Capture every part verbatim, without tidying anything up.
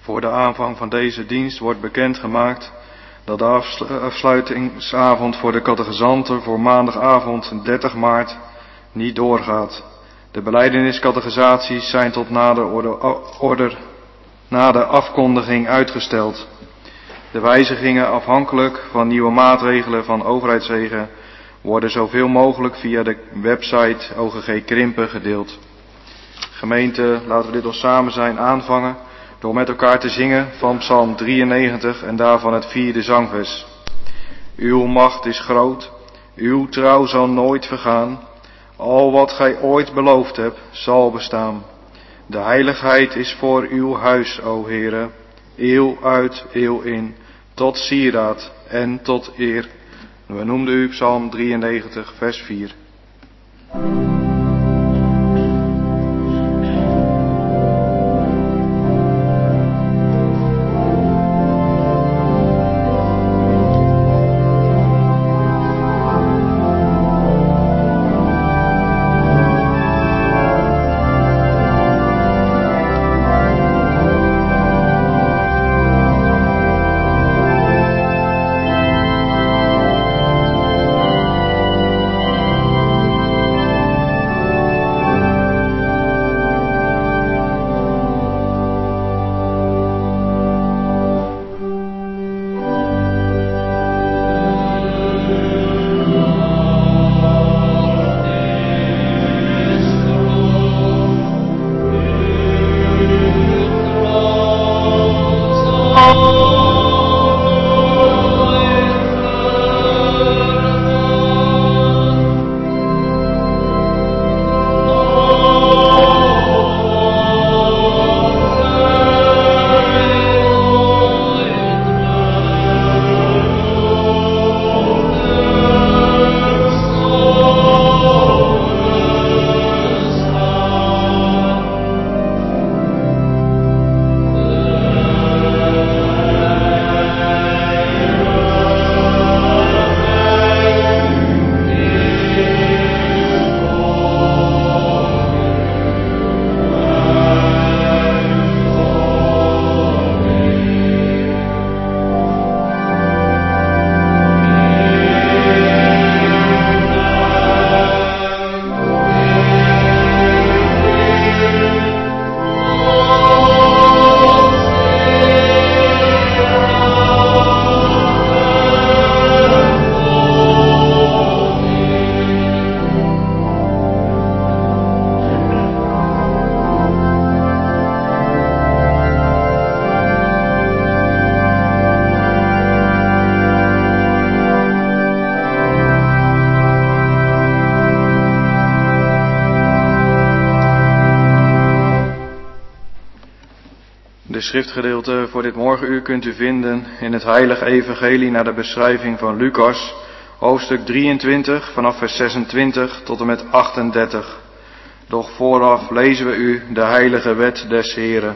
Voor de aanvang van deze dienst wordt bekendgemaakt dat de afsluitingsavond voor de catechizanten voor maandagavond dertig maart niet doorgaat. De belijdeniscatechisaties zijn tot na de, orde, order, na de afkondiging uitgesteld. De wijzigingen afhankelijk van nieuwe maatregelen van overheidswegen worden zoveel mogelijk via de website O G G Krimpen gedeeld. Gemeente, laten we dit al samen zijn aanvangen door met elkaar te zingen van Psalm drieënnegentig en daarvan het vierde zangvers. Uw macht is groot, uw trouw zal nooit vergaan, al wat gij ooit beloofd hebt zal bestaan. De heiligheid is voor uw huis, o Heere, eeuw uit, eeuw in, tot sieraad en tot eer. We noemden u Psalm drieënnegentig, vers vier. De schriftgedeelte voor dit morgenuur kunt u vinden in het Heilige Evangelie naar de beschrijving van Lucas, hoofdstuk drieëntwintig, vanaf vers zesentwintig tot en met achtendertig. Doch vooraf lezen we u de heilige wet des Heren.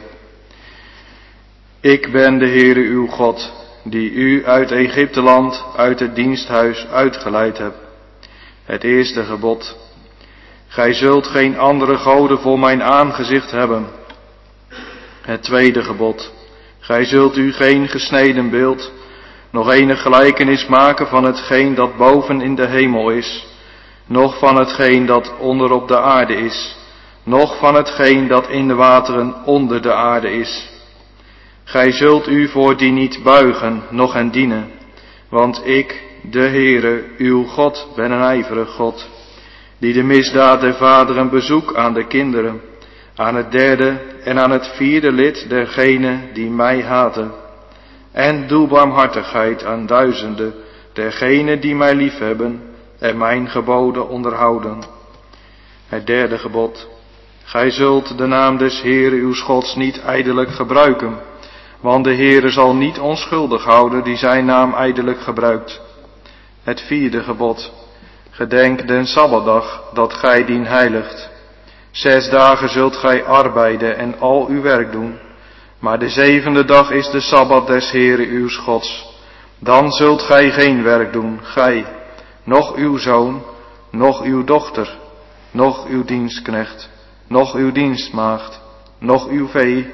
Ik ben de Heere uw God, die u uit Egypteland, uit het diensthuis uitgeleid heb. Het eerste gebod. Gij zult geen andere goden voor mijn aangezicht hebben. Het tweede gebod. Gij zult u geen gesneden beeld, nog enig gelijkenis maken van hetgeen dat boven in de hemel is, noch van hetgeen dat onder op de aarde is, noch van hetgeen dat in de wateren onder de aarde is. Gij zult u voor die niet buigen, noch hen dienen, want ik, de Heere, uw God, ben een ijverig God, die de misdaad der vaderen bezoek aan de kinderen, aan het derde en aan het vierde lid dergenen die mij haten. En doe barmhartigheid aan duizenden dergenen die mij liefhebben en mijn geboden onderhouden. Het derde gebod. Gij zult de naam des Heeren uws Gods niet ijdelijk gebruiken, want de Heere zal niet onschuldig houden die zijn naam ijdelijk gebruikt. Het vierde gebod. Gedenk den Sabbatdag, dat gij dien heiligt. Zes dagen zult gij arbeiden en al uw werk doen, maar de zevende dag is de Sabbat des Heeren uws Gods. Dan zult gij geen werk doen, gij, noch uw zoon, noch uw dochter, noch uw dienstknecht, noch uw dienstmaagd, noch uw vee,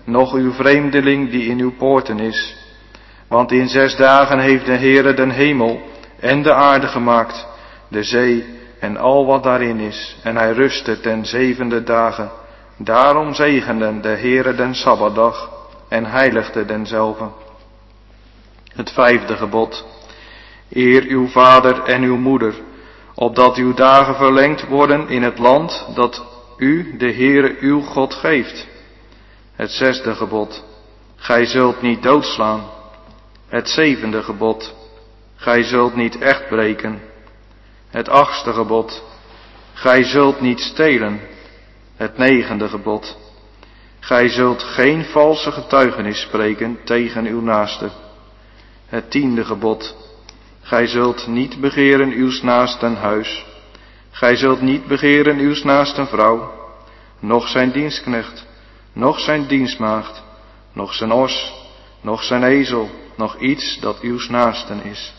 noch uw vreemdeling die in uw poorten is. Want in zes dagen heeft de Heere den hemel en de aarde gemaakt, de zee en al wat daarin is, en hij rustte ten zevende dagen. Daarom zegende de Heere den Sabbatdag en heiligde denzelve. Het vijfde gebod. Eer uw vader en uw moeder, opdat uw dagen verlengd worden in het land dat u, de Heere, uw God geeft. Het zesde gebod. Gij zult niet doodslaan. Het zevende gebod. Gij zult niet echt breken. Het achtste gebod. Gij zult niet stelen. Het negende gebod. Gij zult geen valse getuigenis spreken tegen uw naaste. Het tiende gebod. Gij zult niet begeren uws naasten huis. Gij zult niet begeren uws naasten vrouw, noch zijn dienstknecht, noch zijn dienstmaagd, noch zijn os, noch zijn ezel, noch iets dat uws naasten is.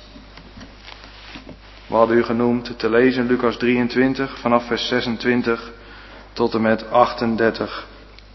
We hadden u genoemd te lezen Lucas drieëntwintig vanaf vers zesentwintig tot en met achtendertig.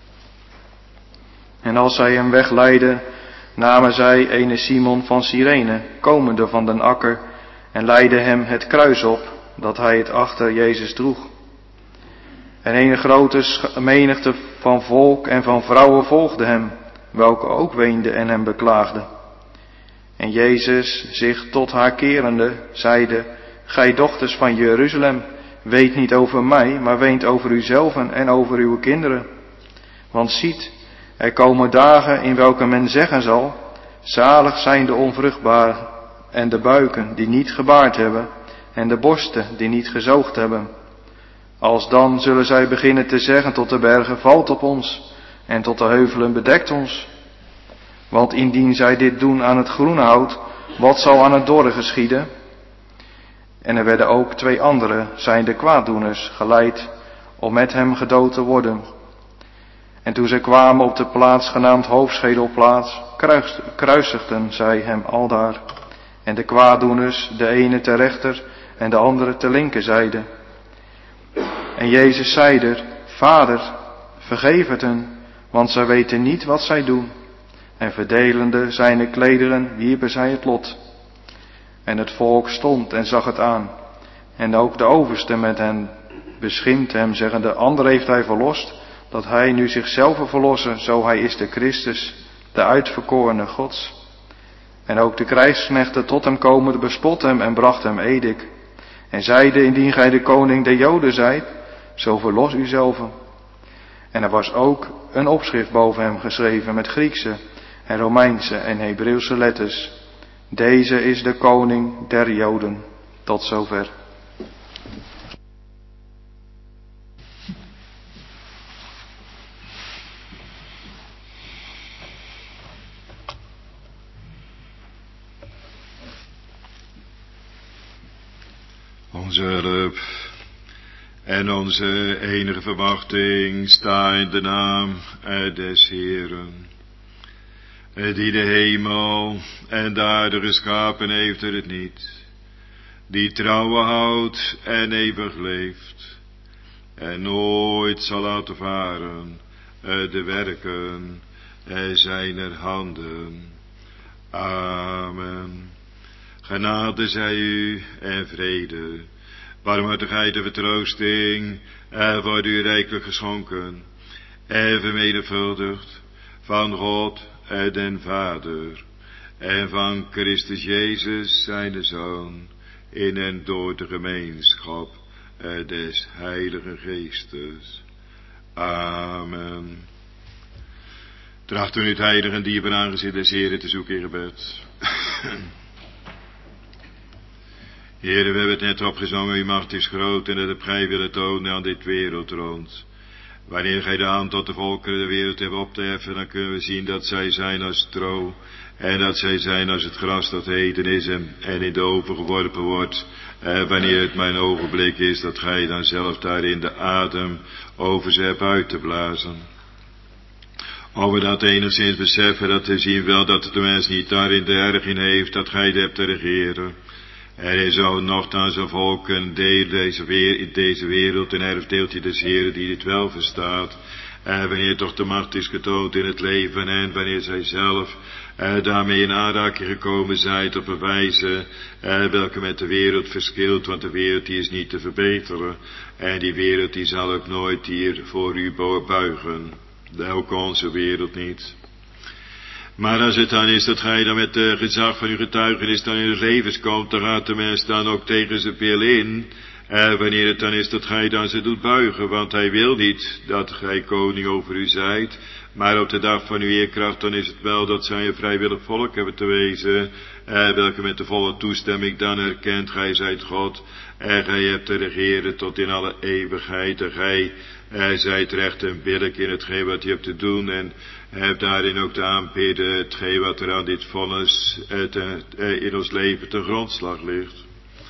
En als zij hem wegleidden, namen zij ene Simon van Cyrene, komende van den akker, en leidden hem het kruis op, dat hij het achter Jezus droeg. En ene grote menigte van volk en van vrouwen volgde hem, welke ook weenden en hem beklaagden. En Jezus, zich tot haar kerende, zeide: Gij dochters van Jeruzalem, weet niet over mij, maar weent over uzelven en over uw kinderen. Want ziet, er komen dagen in welke men zeggen zal: zalig zijn de onvruchtbaren en de buiken die niet gebaard hebben en de borsten die niet gezoogd hebben. Alsdan zullen zij beginnen te zeggen tot de bergen: valt op ons, en tot de heuvelen: bedekt ons. Want indien zij dit doen aan het groene hout, wat zal aan het dorre geschieden? En er werden ook twee andere, zijnde kwaaddoeners, geleid om met hem gedood te worden. En toen zij kwamen op de plaats genaamd Hoofdschedelplaats, kruisigden zij hem aldaar. En de kwaaddoeners, de ene ter rechter en de andere ter linkerzijde. En Jezus zeide: Vader, vergeef het hen, want zij weten niet wat zij doen. En verdelende zijne klederen wierpen zij het lot. En het volk stond en zag het aan. En ook de overste met hen beschimpte hem, zeggende: ander heeft hij verlost, dat hij nu zichzelf verlossen, zo hij is de Christus, de uitverkorene Gods. En ook de krijgsknechten tot hem komende bespotten hem en brachten hem edik. En zeiden: indien gij de koning der Joden zijt, zo verlos uzelven. En er was ook een opschrift boven hem geschreven met Griekse en Romeinse en Hebreeuwse letters: deze is de koning der Joden. Tot zover. Onze hulp en onze enige verwachting sta in de naam des Heeren, die de hemel en de aarde geschapen heeft er het niet, die trouwen houdt en eeuwig leeft, en nooit zal laten varen de werken zijner handen. Amen. Genade zij u en vrede, barmhartigheid en vertroosting, en wordt u rijkelijk geschonken, en vermenigvuldigd van God en den Vader, en van Christus Jezus zijn Zoon, in en door de gemeenschap des Heiligen Geestes. Amen. Tracht u het heilige en dierbare aangezicht des Heren te zoeken in gebed. Heere, we hebben het net opgezongen, uw macht is groot en dat hebt gij willen tonen aan dit wereldrond. Wanneer gij de hand tot de volkeren de wereld hebt op te heffen, dan kunnen we zien dat zij zijn als stro en dat zij zijn als het gras dat heden is en, en in de oven geworpen wordt. En wanneer het mijn ogenblik is dat gij dan zelf daarin de adem over ze hebt uit te blazen. Of we dat enigszins beseffen, dat we zien wel dat de mens niet daarin de erg in heeft dat gij hebt te regeren. Er is ook nogthans een volk, een deel deze weer, in deze wereld, een erfdeeltje des Heren die dit wel verstaat. Uh, wanneer toch de macht is getoond in het leven en wanneer zij zelf uh, daarmee in aanraking gekomen zijt op een wijze uh, welke met de wereld verschilt, want de wereld die is niet te verbeteren en die wereld die zal ook nooit hier voor u buigen, ook onze wereld niet. Maar als het dan is dat gij dan met de gezag van uw getuigenis dan in de levens komt, dan gaat de mens dan ook tegen zijn wil in. Uh, wanneer het dan is dat gij dan ze doet buigen, want hij wil niet dat gij koning over u zijt. Maar op de dag van uw eerkracht, dan is het wel dat zij een vrijwillig volk hebben te wezen, uh, welke met de volle toestemming dan erkent, gij zijt God, en gij hebt te regeren tot in alle eeuwigheid, en gij uh, zijt recht en billijk in hetgeen wat je hebt te doen, en hebt daarin ook te aanbidden hetgeen wat er aan dit vonnis uh, te, uh, in ons leven ten grondslag ligt.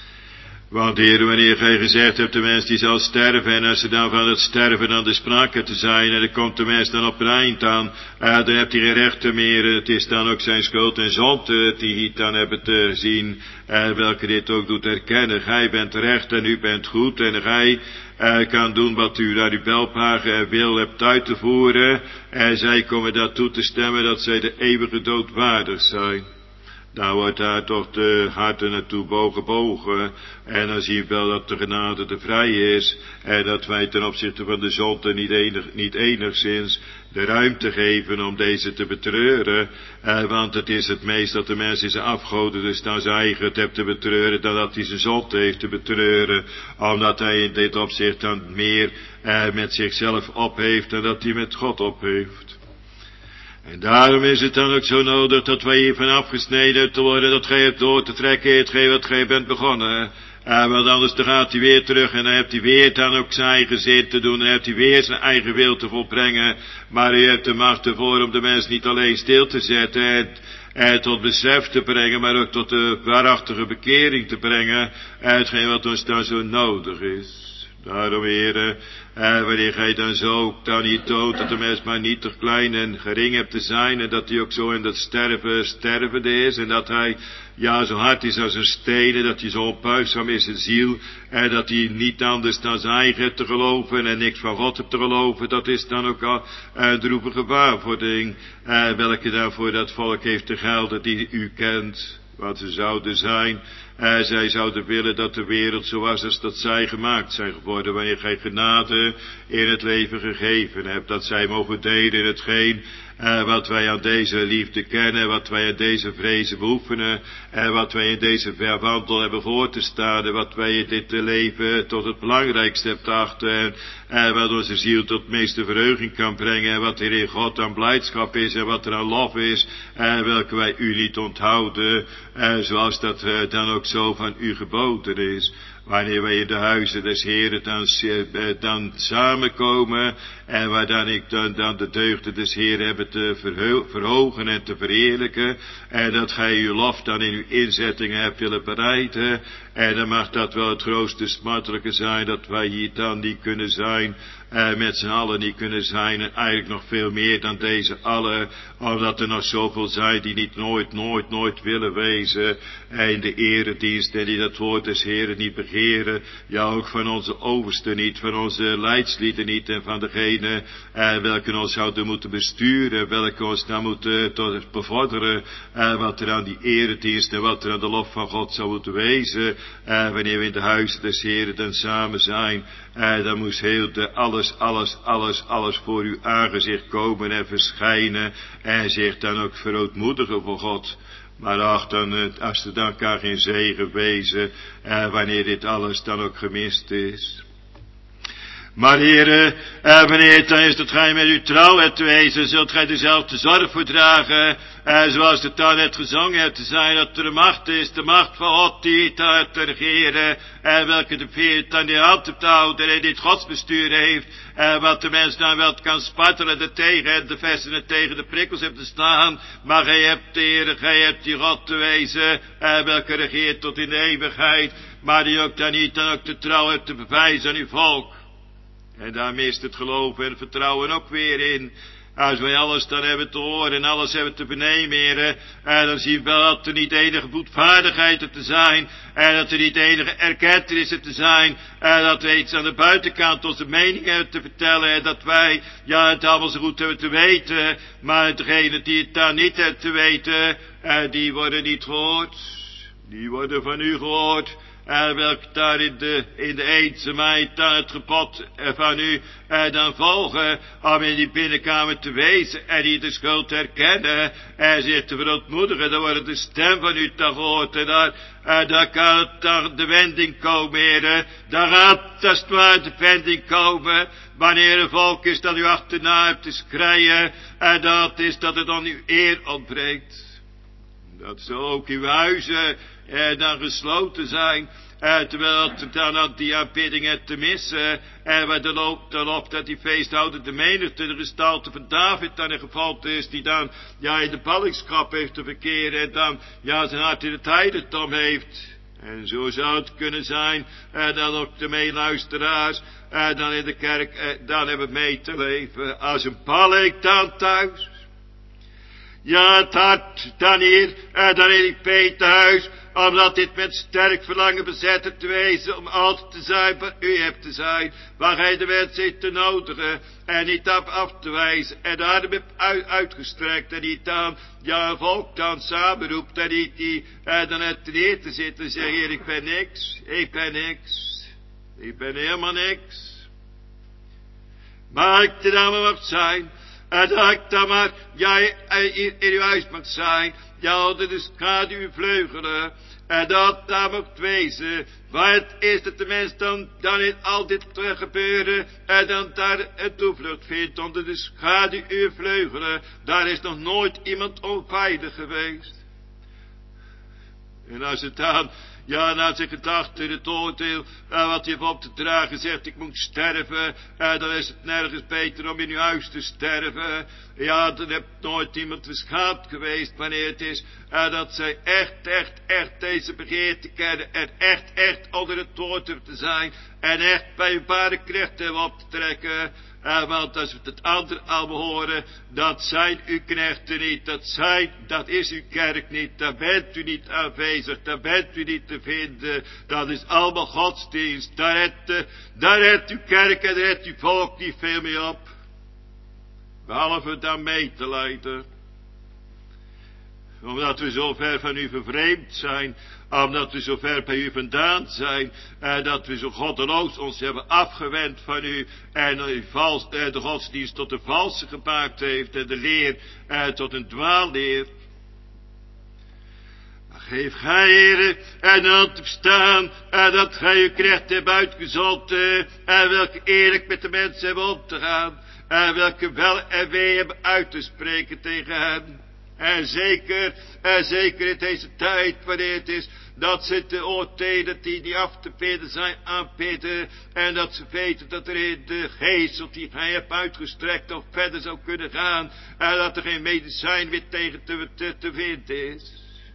Want Heer, wanneer gij gezegd hebt, de mens die zal sterven, en als ze dan van het sterven aan de sprake te zijn, en dan komt de mens dan op het eind aan, uh, dan hebt hij geen rechten meer, het is dan ook zijn schuld en zonde, die hij dan hebben te zien, uh, welke dit ook doet erkennen. Gij bent recht en u bent goed, en gij uh, kan doen wat u naar uw welbehagen en wil hebt uit te voeren, en zij komen daartoe te stemmen dat zij de eeuwige dood waardig zijn. Dan wordt daar toch de harten naartoe bogen, en dan zie je wel dat de genade te vrij is, en dat wij ten opzichte van de zonde niet, enig, niet enigszins de ruimte geven om deze te betreuren, eh, want het is het meest dat de mens is afgoden, dus dan zijn eigen het hebt te betreuren, dan dat hij zijn zonde heeft te betreuren, omdat hij in dit opzicht dan meer eh, met zichzelf op heeft, dan dat hij met God op heeft. En daarom is het dan ook zo nodig dat wij hiervan afgesneden te worden, dat gij hebt door te trekken, hetgeen wat gij bent begonnen. Uh, want anders dan gaat hij weer terug en dan hebt hij weer dan ook zijn eigen zin te doen, en dan hebt hij weer zijn eigen wil te volbrengen. Maar u hebt de macht ervoor om de mens niet alleen stil te zetten en, en tot besef te brengen, maar ook tot de waarachtige bekering te brengen, hetgeen wat ons dan zo nodig is. Daarom, heren, eh, wanneer gij dan zo dan hier toont dat de mens maar niet te klein en gering hebt te zijn, en dat hij ook zo in dat sterven stervende is, en dat hij ja zo hard is als een steen, en dat hij zo onbuigzaam is in ziel, en dat hij niet anders dan zijn eigen hebt te geloven en niks van God hebt te geloven, dat is dan ook al een droevige waarvordering, eh, welke dan voor dat volk heeft te gelden die u kent, wat ze zouden zijn. Uh, zij zouden willen dat de wereld zo was als dat zij gemaakt zijn geworden, wanneer gij genade in het leven gegeven hebt, dat zij mogen delen in hetgeen uh, wat wij aan deze liefde kennen, wat wij aan deze vrezen beoefenen, en wat wij in deze verwandel hebben voor te staan, en wat wij in dit leven tot het belangrijkste hebben te achten, en uh, wat onze ziel tot meeste verheuging kan brengen, en wat er in God aan blijdschap is, en wat er aan lof is, en welke wij u niet onthouden, uh, zoals dat uh, dan ook zo van u geboden is. Wanneer wij in de huizen des Heren dan, dan samenkomen, en waar dan ik dan, dan de deugden des Heren hebben te verhogen en te verheerlijken, en dat gij uw lof dan in uw inzettingen hebt willen bereiden, en dan mag dat wel het grootste smartelijke zijn, dat wij hier dan niet kunnen zijn, eh, met z'n allen niet kunnen zijn, en eigenlijk nog veel meer dan deze allen, omdat er nog zoveel zijn die niet nooit, nooit, nooit willen wezen, en in de eredienst, en die dat woord des Heren niet begeren, ja ook van onze oversten niet, van onze leidslieden niet, en van degene eh, welke ons zouden moeten besturen, welke ons dan moeten tot bevorderen, eh, wat er aan die eredienst en wat er aan de lof van God zou moeten wezen, eh, wanneer we in de huizen des Heren dan samen zijn, eh, dan moest heel de alles, alles, alles, alles voor uw aangezicht komen en verschijnen, en zich dan ook verootmoedigen voor God. Maar ach, dan, als er dan kan geen zegen wezen, eh, wanneer dit alles dan ook gemist is. Maar heren, eh, wanneer het dan is dat gij met uw trouw hebt te wezen, zult gij dezelfde zorg voor dragen, eh, zoals het dan net gezongen hebt te zijn, dat er de macht is, de macht van God die daar te regeren, eh, welke de veert aan die hand hebt te houden en dit godsbestuur heeft, eh, wat de mens dan wel kan spartelen er tegen en de vesten er tegen de prikkels hebt te staan, maar gij hebt de Heere, gij hebt die God te wezen, eh, welke regeert tot in de eeuwigheid, maar die ook dan niet dan ook de trouw hebt te bewijzen aan uw volk. En daar mist het geloof en het vertrouwen ook weer in. Als wij alles dan hebben te horen en alles hebben te vernemen, heren, en dan zien we wel dat er niet enige boetvaardigheid te zijn, en dat er niet enige erkentenis te zijn, en dat wij iets aan de buitenkant onze mening hebben te vertellen, en dat wij, ja, het allemaal zo goed hebben te weten, maar degene die het daar niet hebben te weten, en die worden niet gehoord, die worden van u gehoord. En welke daar in de, in de eenzaamheid dan het gebod van u en dan volgen, om in die binnenkamer te wezen en die de schuld te herkennen en zich te verontmoedigen, dan wordt de stem van u dan gehoord en dan, en dan kan het dan de wending komen, heren. Dan gaat als het maar de wending komen, wanneer een volk is dat u achterna hebt te schreien, en dat is dat het aan uw eer ontbreekt. Dat zo ook uw huizen eh, dan gesloten zijn, eh, terwijl het dan aan die aanbiddingen te missen, en waar de loop, de loop dat die feesthouder de menigte, de gestalte van David dan een geval is, die dan, ja, in de ballingschap heeft te verkeren, en dan, ja, zijn hart in het heidendom heeft. En zo zou het kunnen zijn, en dan ook de meeluisteraars, en dan in de kerk, eh, dan hebben mee te leven, als een balling dan thuis. Ja, het hart dan hier, en dan in die Peterhuis, omdat dit met sterk verlangen bezetten te wezen, om altijd te zijn wat u hebt te zijn, waar gij de mens heeft te nodigen, en niet af, af te wijzen, en de arm hebt uit, uitgestrekt, en niet dan, ja, volk dan samenroept, en niet die, en dan het neer te zitten, en zeggen, Heer, ik ben niks, ik ben niks, ik ben helemaal niks. Maar ik de dame mag zijn, en dat ik dan maar, ja, in uw huis mag zijn, ja, onder de schaduw vleugelen, en dat daar mag wezen, waar het is dat de mens dan, dan in al dit gebeuren, en dan daar een toevlucht vindt, onder de schaduw uw vleugelen, daar is nog nooit iemand onveilig geweest. En als het dan, ja, naar zijn gedachten, het oordeel, uh, wat hij heeft op te dragen, zegt, ik moet sterven, uh, dan is het nergens beter om in uw huis te sterven. Ja, dan heeft nooit iemand beschaamd geweest, wanneer het is, uh, dat zij echt, echt, echt deze begeerte kennen, en echt, echt onder het woord hebben te zijn, en echt bij uw ware knecht hebben op te trekken. Uh, want als we het andere allemaal horen, dat zijn uw knechten niet, dat zijn, dat is uw kerk niet, daar bent u niet aanwezig, daar bent u niet te vinden, dat is allemaal godsdienst, daar redt, daar redt uw kerk en redt uw volk niet veel meer op, behalve dan mee te leiden. Omdat we zo ver van u vervreemd zijn, omdat we zo ver bij u vandaan zijn, en dat we zo goddeloos ons hebben afgewend van u, en u vals, eh, de godsdienst tot een valse gemaakt heeft, en de leer eh, tot een dwaalleer. Maar geef gij, Heere, en hand te bestaan, en dat gij uw knecht hebt uitgezonden, en welke eerlijk met de mensen hebben om te gaan, en welke wel en wee hebben uit te spreken tegen hen. En zeker, en zeker in deze tijd, wanneer het is, dat ze te oordelen die die af te bidden zijn aanbidden, en dat ze weten dat er in de geest die gij hebt uitgestrekt nog verder zou kunnen gaan, en dat er geen medicijn weer tegen te, te, te vinden is.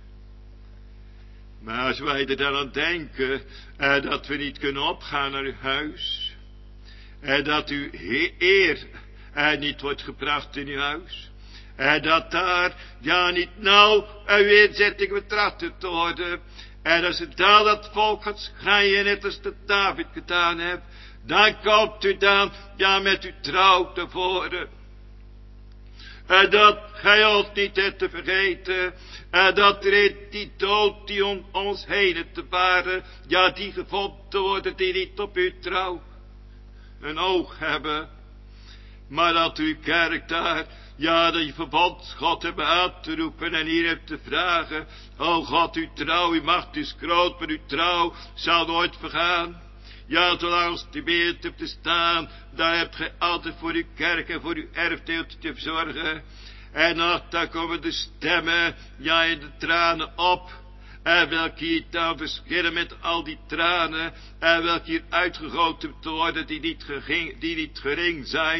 Maar als wij er dan aan denken, en dat we niet kunnen opgaan naar uw huis, en dat uw eer en niet wordt gebracht in uw huis, en dat daar, ja, niet nou een weerzetting betracht te worden, en als het daar dat volk gaat schreien, net als dat David gedaan heeft, dan komt u dan, ja, met uw trouw te voren. En dat gij ons niet hebt te vergeten, en dat er in die dood die om ons heen te baren, ja, die gevonden worden die niet op uw trouw een oog hebben, maar dat uw kerk daar, ja, dat je verbond God hebben aan te roepen en hier hebt te vragen, o God, uw trouw, uw macht is groot, maar uw trouw zal nooit vergaan. Ja, zolang als de wereld hebt te staan, daar hebt gij altijd voor uw kerk en voor uw erfdeel te verzorgen. En nog, daar komen de stemmen, ja, in de tranen op. En welke hier dan verschillen met al die tranen. En welke hier uitgegoten te worden die niet, geging, die niet gering zijn.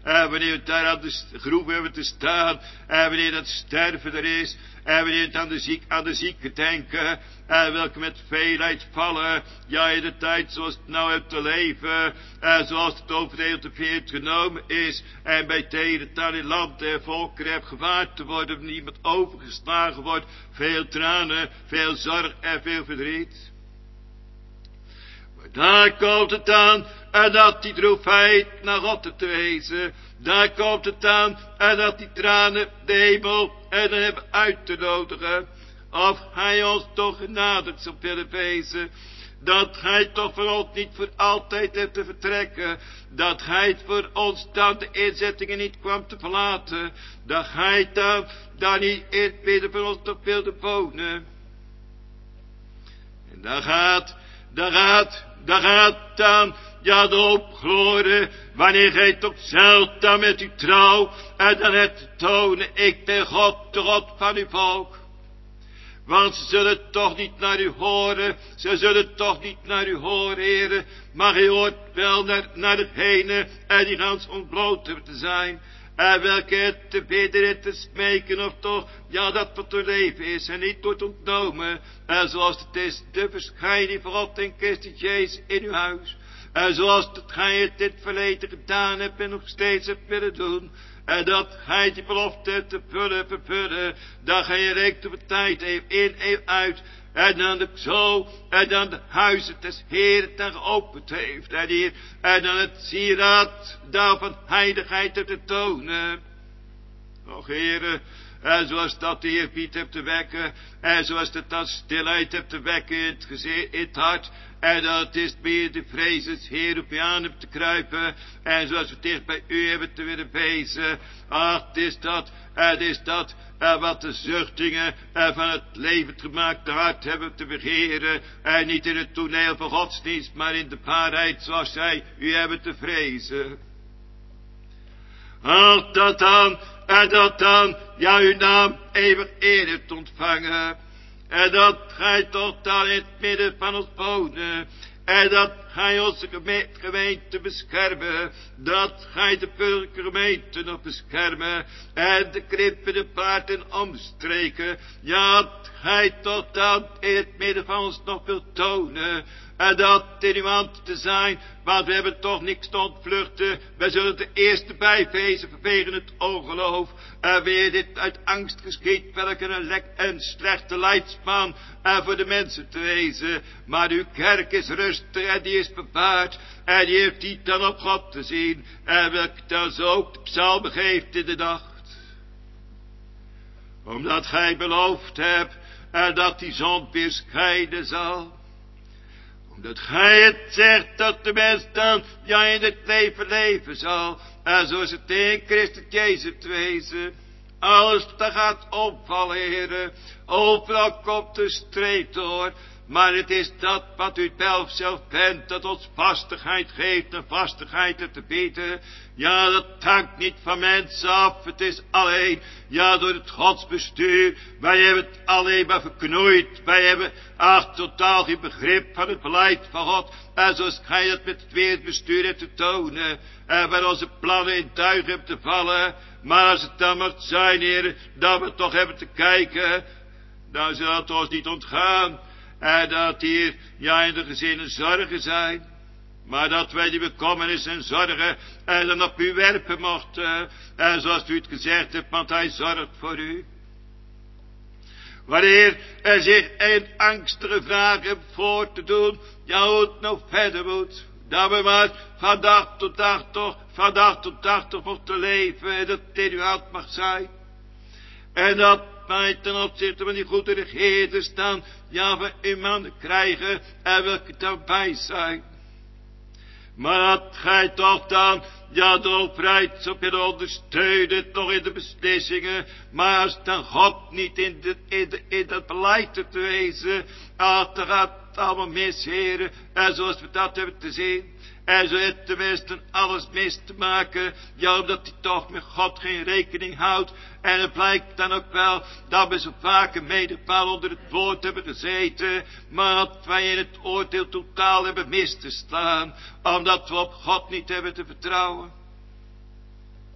En wanneer we daar aan de groep hebben te staan. En wanneer dat sterven er is. En wanneer het aan de ziek, aan de zieken denken. En welke met veelheid vallen. Ja, in de tijd zoals het nou hebt te leven. En zoals het over de hele wereld genomen is. En bij tijden daar in land en volkeren hebt gewaard te worden. Niemand overgeslagen wordt. Veel tranen, veel zorg en veel verdriet. Maar daar komt het aan. En dat die droefheid naar God te wezen. Daar komt het aan. En dat die tranen de hemel en dan hebben uit te nodigen. Of hij ons toch genadig zou willen wezen. Dat hij toch voor ons niet voor altijd hebt te vertrekken. Dat hij het voor ons dan de inzettingen niet kwam te verlaten. Dat hij dan, dan niet in het midden van ons nog wilde wonen. En daar gaat, daar gaat, daar gaat dan, ja de hoop gloren. Wanneer gij toch zelf dan met uw trouw. En dan hebt te tonen, ik ben God, de God van uw volk. Want ze zullen toch niet naar u horen. Ze zullen toch niet naar u horen, heren. Maar u hoort wel naar, naar degene. En die gans ontbloot hebben te zijn. En welke het te bidden en te smeken. Of toch, ja dat wat te leven is. En niet wordt ontnomen. En zoals het is, de verschijning van God en Christus Jezus in uw huis. En zoals het gij het dit verleden gedaan hebt. En nog steeds hebt willen doen. En dat gij die belofte te vullen, vervullen. Dat gij je reekt op de tijd eeuw in, eeuw uit. En dan de zo. En dan de huizen des Heeren ten geopend heeft. En hier. En dan het sieraad daarvan heiligheid te tonen. Och Heere. En zoals dat de Heer Piet hebt te wekken. En zoals dat dat stilheid hebt te wekken in het, geze- in het hart. En dat is meer de vrees des Heer op je aan hebt te kruipen. En zoals we dicht bij u hebben te willen wezen. Ach, het is dat, het is dat. En wat de zuchtingen van het levend gemaakte hart hebben te begeren. En niet in het toneel van godsdienst, maar in de waarheid zoals zij u hebben te vrezen. Ach, dat dan, en dat dan, ja uw naam eeuwig eer hebt ontvangen. En dat gij toch dan in het midden van ons wonen. En dat gij onze geme- gemeente beschermen. Dat gij de burgergemeente nog beschermen. En de krippen, de paarden omstreken. Ja, dat gij toch dan in het midden van ons nog wilt tonen. En dat in uw hand te zijn. Want we hebben toch niks te ontvluchten. Wij zullen de eerste bijwezen vanwege het ongeloof. En weer dit uit angst geschiet. Welke een lek en slechte leidsman. En voor de mensen te wezen. Maar uw kerk is rustig en die is bewaard. En die heeft die dan op God te zien. En welke dan zo ook de psalmen geeft in de nacht. Omdat gij beloofd hebt. En dat die zon weer schijnen zal. Omdat gij het zegt dat de mens dan ja in het leven leven zal. En zoals het in Christus Jezus te wezen. Alles dat gaat opvallen, heren. Overal komt de streep door. Maar het is dat wat u zelf bent, dat ons vastigheid geeft en vastigheid te bieden. Ja, dat hangt niet van mensen af. Het is alleen, ja, door het godsbestuur. Wij hebben het alleen maar verknoeid. Wij hebben, ach, totaal geen begrip van het beleid van God. En zoals gij dat met het wereldbestuur hebt te tonen. En waar onze plannen in duigen hebben te vallen. Maar als het dan mag zijn, heren, dat we toch hebben te kijken. Dan zal het ons niet ontgaan. En dat hier, ja, in de gezinnen zorgen zijn. Maar dat wij die bekommernis en zorgen, en dan op u werpen mochten. En zoals u het gezegd hebt, want hij zorgt voor u. Wanneer er zich een angstige vraag hebt voor te doen, ja, hoe het nou verder moet. Dat we maar van dag tot dag toch, van dag tot dag toch mochten leven. En dat het in uw hand mag zijn. En dat wij ten opzichte van die goede regeerders dan, ja, van uw mannen krijgen. En welke daarbij zijn. Maar dat gij toch dan, ja, de overheid zou willen ondersteunen, toch in de beslissingen. Maar als dan God niet in, de, in, de, in dat beleid te wezen, ach, dan gaat het allemaal mis, heren. En zoals we dat hebben te zien. En zo heeft tenminste alles mis te maken. Ja, omdat hij toch met God geen rekening houdt. En het blijkt dan ook wel dat we zo vaak een medepaal onder het woord hebben gezeten. Maar dat wij in het oordeel totaal hebben mis te slaan. Omdat we op God niet hebben te vertrouwen.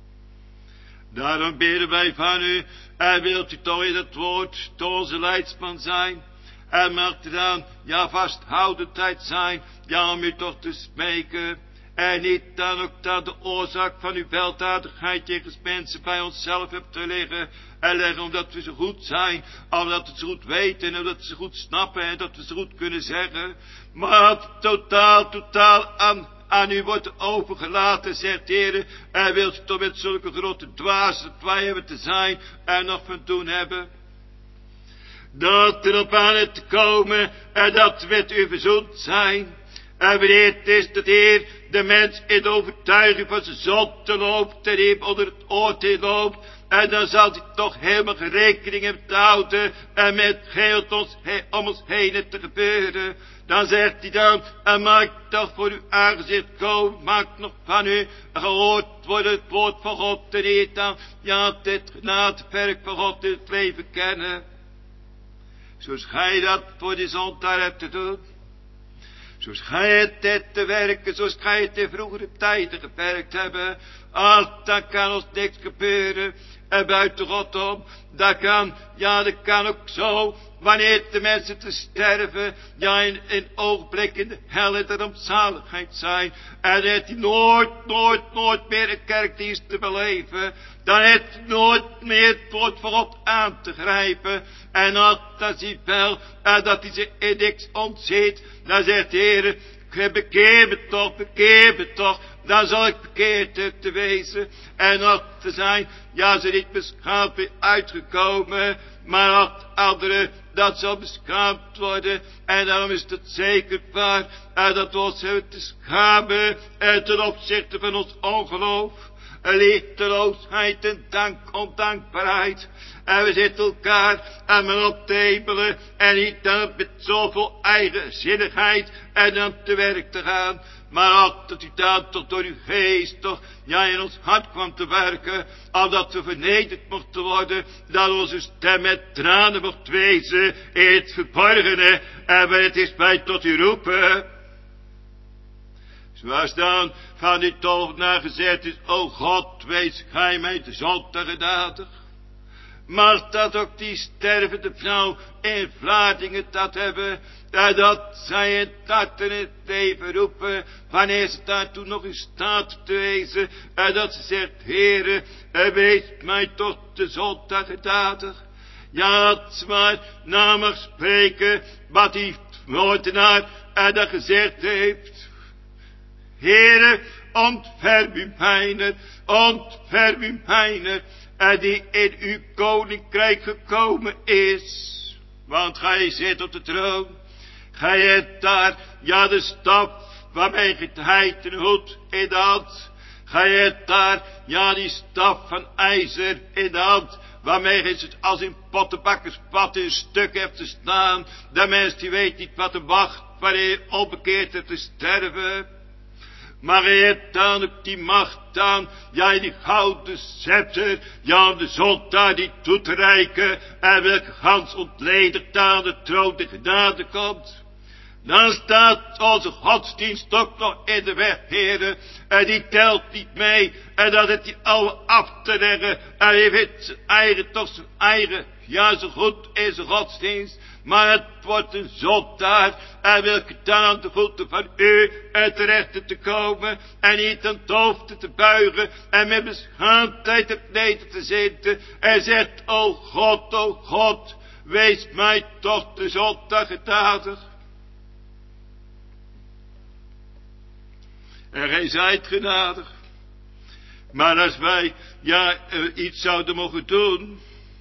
Daarom bidden wij van u, en wilt u toch in het woord tot onze leidsman zijn. En mag er dan, ja, vasthoudendheid zijn, ja, om u toch te smeken. En niet dan ook dat de oorzaak van uw weldadigheid jegens mensen bij onszelf hebt te liggen. En leggen omdat we zo goed zijn, omdat we ze goed weten en omdat we ze goed snappen en dat we ze goed kunnen zeggen. Maar totaal, totaal aan, aan u wordt overgelaten, zegt de Heer. En wilt u toch met zulke grote dwazen dat wij hebben te zijn en nog van doen hebben. Dat erop aan het te komen en dat we met u verzoend zijn. En wanneer het is dat de Heer de mens in de overtuiging van zijn zonde loopt en hem onder het oordeel loopt. En dan zal hij toch helemaal geen rekening hebben te houden en met geen ons he, om ons heen te gebeuren. Dan zegt hij dan, en maak toch voor uw aangezicht komen, maak nog van u gehoord worden het woord van God en niet dan, ja, dit genadewerk van God in het leven kennen. Zoals gij dat voor die zondaar hebt te doen. Zoals gij het hebt te werken, zoals gij het in vroegere tijden gewerkt hebben. Ach, dan kan ons niks gebeuren. En buiten God om, dat kan, ja, dat kan ook zo. Wanneer de mensen te sterven, ja, in een ogenblik in de hel en de rampzaligheid zijn. En heeft hij nooit, nooit, nooit meer een kerkdienst te beleven. Dan heeft hij nooit meer het woord van God aan te grijpen. En als dan zie wel, en dat hij zich in niks ontziet, dan zegt de Heer, bekeer me toch, bekeer me toch. Dan zal ik bekeerd te wezen. En nog te zijn, ja, ze niet beschaamd weer uitgekomen. Maar als anderen, dat zal beschaamd worden. En daarom is het zeker waar, en dat we ons hebben te schamen. En ten opzichte van ons ongeloof. Liefdeloosheid en dank, ondankbaarheid. En we zitten elkaar aan men op te hemelen. En niet dan met zoveel eigenzinnigheid. En dan te werk te gaan. Maar ook dat u dan toch door uw geest toch, ja, in ons hart kwam te werken. Omdat we vernederd mochten worden. Dat onze stem met tranen mocht wezen in het verborgene. En wanneer het is bij tot u roepen. Zoals dan van u toch naar gezegd is, o God, wees gij mij de zonde genadig. Mag dat ook die stervende vrouw in Vlaardingen dat hebben, dat zij het hart in het leven roepen, wanneer ze daartoe nog in staat te wezen, en dat ze zegt, Heere, wees mij toch de zonde genadig. Ja, dat ze maar na mag spreken, wat die moordenaar en dat gezegd heeft. Heere, ontferm u mijner, ontferm u mijner, en die in uw koninkrijk gekomen is. Want gij zit op de troon, gij hebt daar, ja, de staf, waarmee gij het heit en hoed in de hand. Gij hebt daar, ja, die staf van ijzer in de hand, waarmee gij het als in pottenbakkerspat in stuk hebt te staan. De mens die weet niet wat er wacht, wanneer je onbekeerd hebt te sterven. Maar hij heeft dan ook die macht dan, ja, die gouden scepter, ja, om de zondaar die toe te reiken, en welke gans ontledigd aan de troon de genade komt. Dan staat onze godsdienst ook nog in de weg, heren, en die telt niet mee, en dat het die oude af te leggen, en hij heeft zijn eigen, toch zijn eigen, ja, zo goed in zijn godsdienst. Maar het wordt een zondaar, en welke dan aan de voeten van u en terecht te komen, en niet aan het hoofd te buigen, en met beschaamdheid het neder te zitten, en zegt, o God, o God, wees mij toch de zondaar genadig. En gij zijt genadig. Maar als wij, ja, iets zouden mogen doen,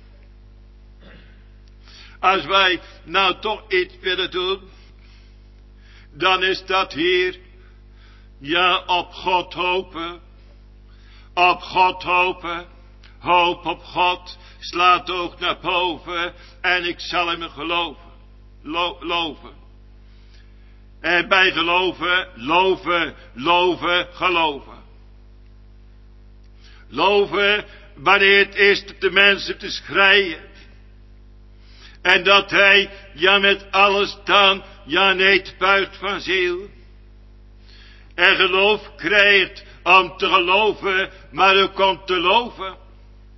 als wij nou toch iets willen doen, dan is dat hier, ja, op God hopen. Op God hopen. Hoop op God. Slaat het oog naar boven. En ik zal hem geloven. Lo loven. En bij geloven, loven, loven, geloven. Loven wanneer het is dat de mensen te schreien. En dat hij, ja, met alles dan, ja, niet buigt van ziel. En geloof krijgt om te geloven, maar ook om te loven.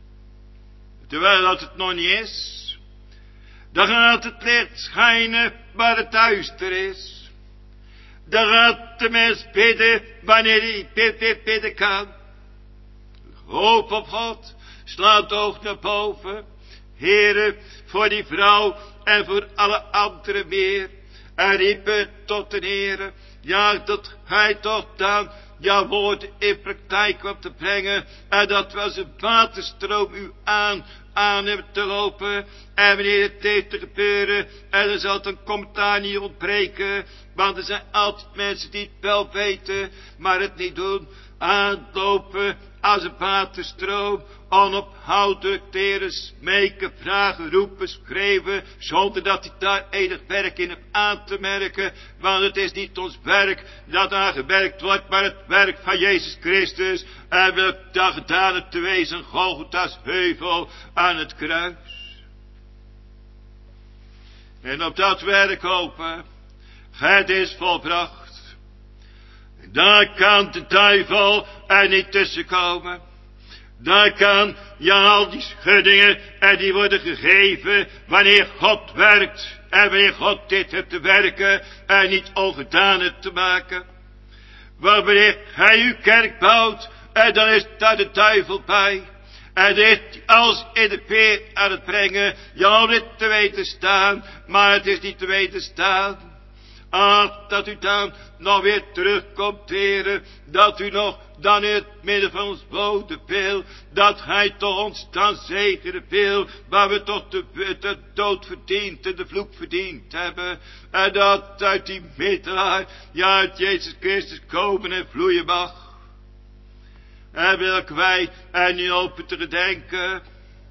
terwijl dat het nog niet is. Dan gaat het licht schijnen waar het duister is. Dan gaat de mens bidden wanneer hij bidden, bidden kan. Hoop op God, slaat het oog naar boven. Heere, voor die vrouw en voor alle anderen meer. En riepen tot de Heere, ja, dat hij toch dan jouw woord in praktijk kwam te brengen. En dat we als een waterstroom u aan, aan hebben te lopen. En wanneer het heeft te gebeuren, en er zal het een commentaar niet ontbreken. Want er zijn altijd mensen die het wel weten, maar het niet doen. Aanlopen als een waterstroom, onophoudelijk teren, smeken, vragen, roepen, schreeuwen, zonder dat hij daar enig werk in hebt aan te merken, want het is niet ons werk dat aangewerkt wordt, maar het werk van Jezus Christus, en welk dag gedaan het te wezen, Golgotha's heuvel aan het kruis. En op dat werk hopen, het is volbracht. Daar kan de duivel er niet tussen komen. Daar kan, ja, al die schuddingen, en die worden gegeven wanneer God werkt. En wanneer God dit hebt te werken, en niet ongedaan hebt te maken. Want wanneer hij uw kerk bouwt, en dan is daar de duivel bij. En dit als in de peer aan het brengen, jou dit te weten staan, maar het is niet te weten staan. Ach, dat u dan nog weer terugkomt, Heere, dat u nog dan in het midden van ons wonen wil, dat hij toch ons dan zegenen wil, waar we toch de, de dood verdiend en de vloek verdiend hebben, en dat uit die middelaar, ja, uit Jezus Christus komen en vloeien mag. En welke wij er nu open te gedenken,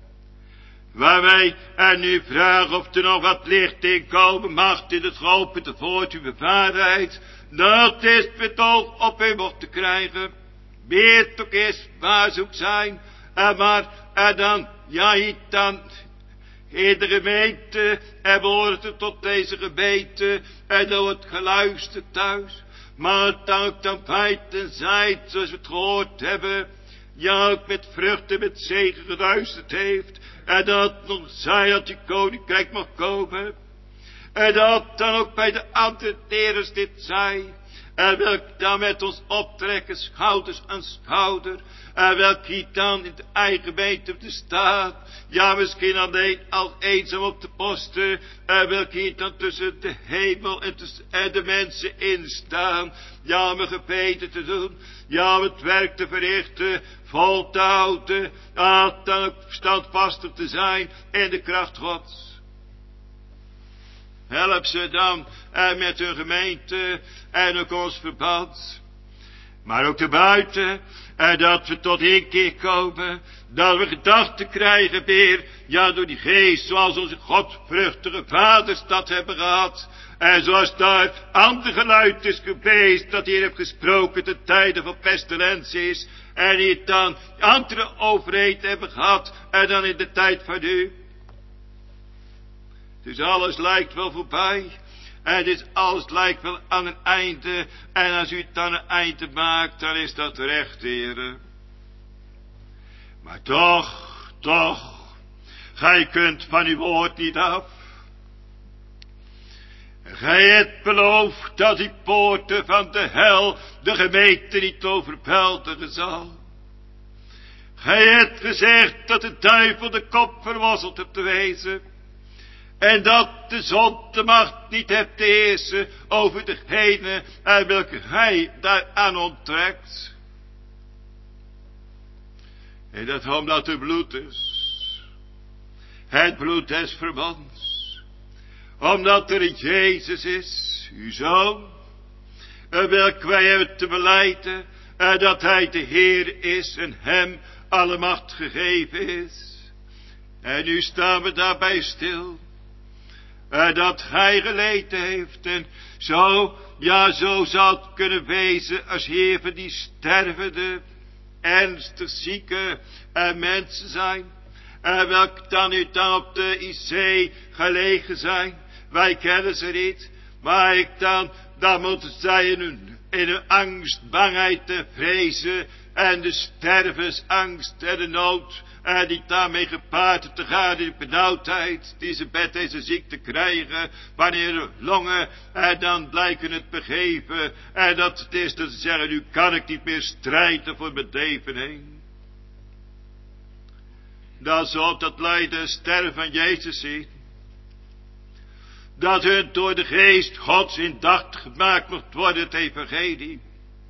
waar wij er nu vragen of er nog wat licht in komen mag in het geopende woord uw waarheid, dat is met oog op u mocht te krijgen. Meer toch is waar zoek zijn, en maar, en dan, ja, hier dan, in de gemeente, en behoort het tot deze gemeente, en dan wordt geluisterd thuis, maar dan ook dan feit en zijt, zoals we het gehoord hebben, ja, ook met vruchten, met zegen geluisterd heeft, en dat nog zij dat die koninkrijk mag komen. En dat dan ook bij de andere terens dit zij. En welk dan met ons optrekken, schouders aan schouder. En welk hier dan in de eigen gemeente te staan. Ja, misschien alleen als eenzaam op de posten. En welk hier dan tussen de hemel en, tussen, en de mensen in staan. Ja, om een gebeden te doen. Ja, om het werk te verrichten. Vol te houden. Ja, dan ook standvastig te zijn in de kracht Gods. Help ze dan en met hun gemeente en ook ons verband. Maar ook daarbuiten. En dat we tot inkeer komen. Dat we gedachten krijgen weer. Ja, door die geest zoals onze godvruchtige vaders dat hebben gehad. En zoals daar ander geluid is geweest. Dat hier heeft gesproken ten tijde van pestilenties. En hier dan andere overheid hebben gehad. En dan in de tijd van u. Dus alles lijkt wel voorbij. En dit alles lijkt wel aan een einde. En als u het dan een einde maakt, dan is dat recht, heren. Maar toch, toch, gij kunt van uw woord niet af. Gij hebt beloofd dat die poorten van de hel de gemeente niet overweldigen zal. Gij hebt gezegd dat de duivel de kop verwasseld hebt te wezen. En dat de zon de macht niet hebt te heersen over degene aan welke hij daaraan onttrekt. En dat omdat het bloed is. Het bloed des verbonds. Omdat er Jezus is, uw Zoon. En welk wij hebben te belijden. En dat hij de Heer is en hem alle macht gegeven is. En nu staan we daarbij stil. En dat hij geleden heeft. En zo, ja, zo zou het kunnen wezen als Heer van die stervende, ernstig zieke en mensen zijn. En welk dan nu dan op de I C gelegen zijn. Wij kennen ze niet. Maar ik dan, dan moeten zij in hun in de angst, bangheid en vrezen en de stervensangst en de nood en die daarmee gepaard te gaan in de benauwdheid die ze met deze ziekte krijgen, wanneer de longen en dan blijken het begeven en dat het is dat ze zeggen, nu kan ik niet meer strijden voor mijn leven heen. Dat ze op dat lijden en sterven van Jezus zien. Dat hun door de geest Gods indachtig gemaakt mocht worden het evangelie.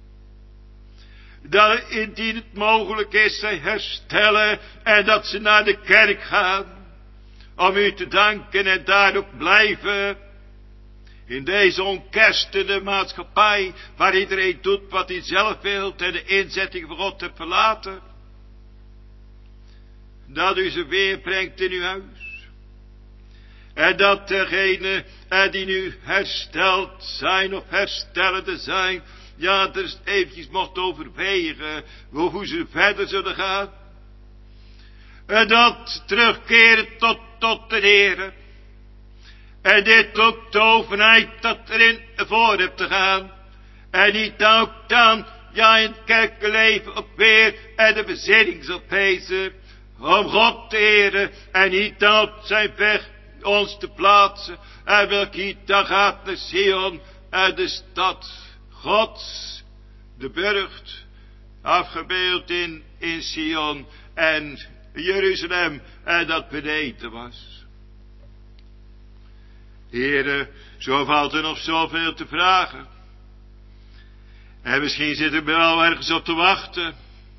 Dat indien het mogelijk is zij herstellen en dat ze naar de kerk gaan. Om u te danken en daar ook blijven. In deze onkerstende maatschappij waar iedereen doet wat hij zelf wil en de inzetting van God heeft verlaten. Dat u ze weer brengt in uw huis. En dat degene die nu hersteld zijn of herstellende zijn, ja, er eventjes mocht overwegen hoe ze verder zullen gaan. En dat terugkeren tot, tot de Heere. En dit ook de overheid dat erin voor hebt te gaan. En niet ook dan, ja, in het kerkenleven ook weer en de bezinning zal pezen. Om God te eren en niet dan op zijn weg ons te plaatsen. En welk niet dan gaat naar Sion en de stad Gods, de burcht, afgebeeld in, in Sion en Jeruzalem en dat beneden was. Heere, zo valt er nog zoveel te vragen. En misschien zitten we wel ergens op te wachten.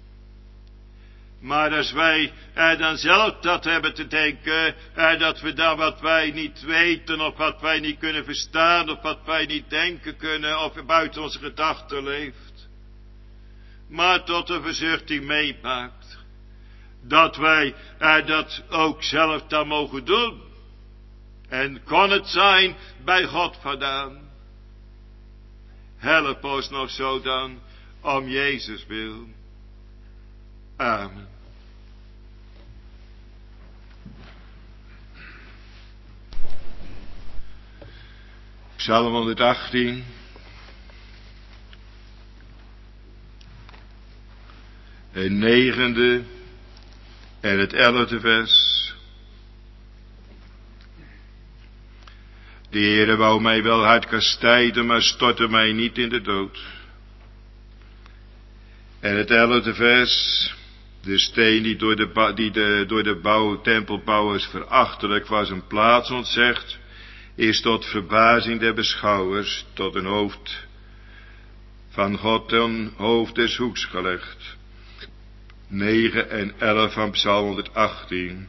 Maar als wij eh, dan zelf dat hebben te denken, eh, dat we dan wat wij niet weten, of wat wij niet kunnen verstaan, of wat wij niet denken kunnen, of buiten onze gedachten leeft. Maar tot een verzuchting meemaakt. Dat wij eh, dat ook zelf dan mogen doen. En kon het zijn bij God vandaan. Help ons nog zo dan, om Jezus wil. Amen. Psalm honderdachttien. Het negende en het elfde vers. De Heere wou mij wel hard kastijden, maar stortte mij niet in de dood. En het elfde vers. De steen die door de, die de, door de bouw, tempelbouwers verachtelijk was een plaats ontzegd, is tot verbazing der beschouwers tot een hoofd van God een hoofd des hoeks gelegd. negen en elf van Psalm honderdachttien.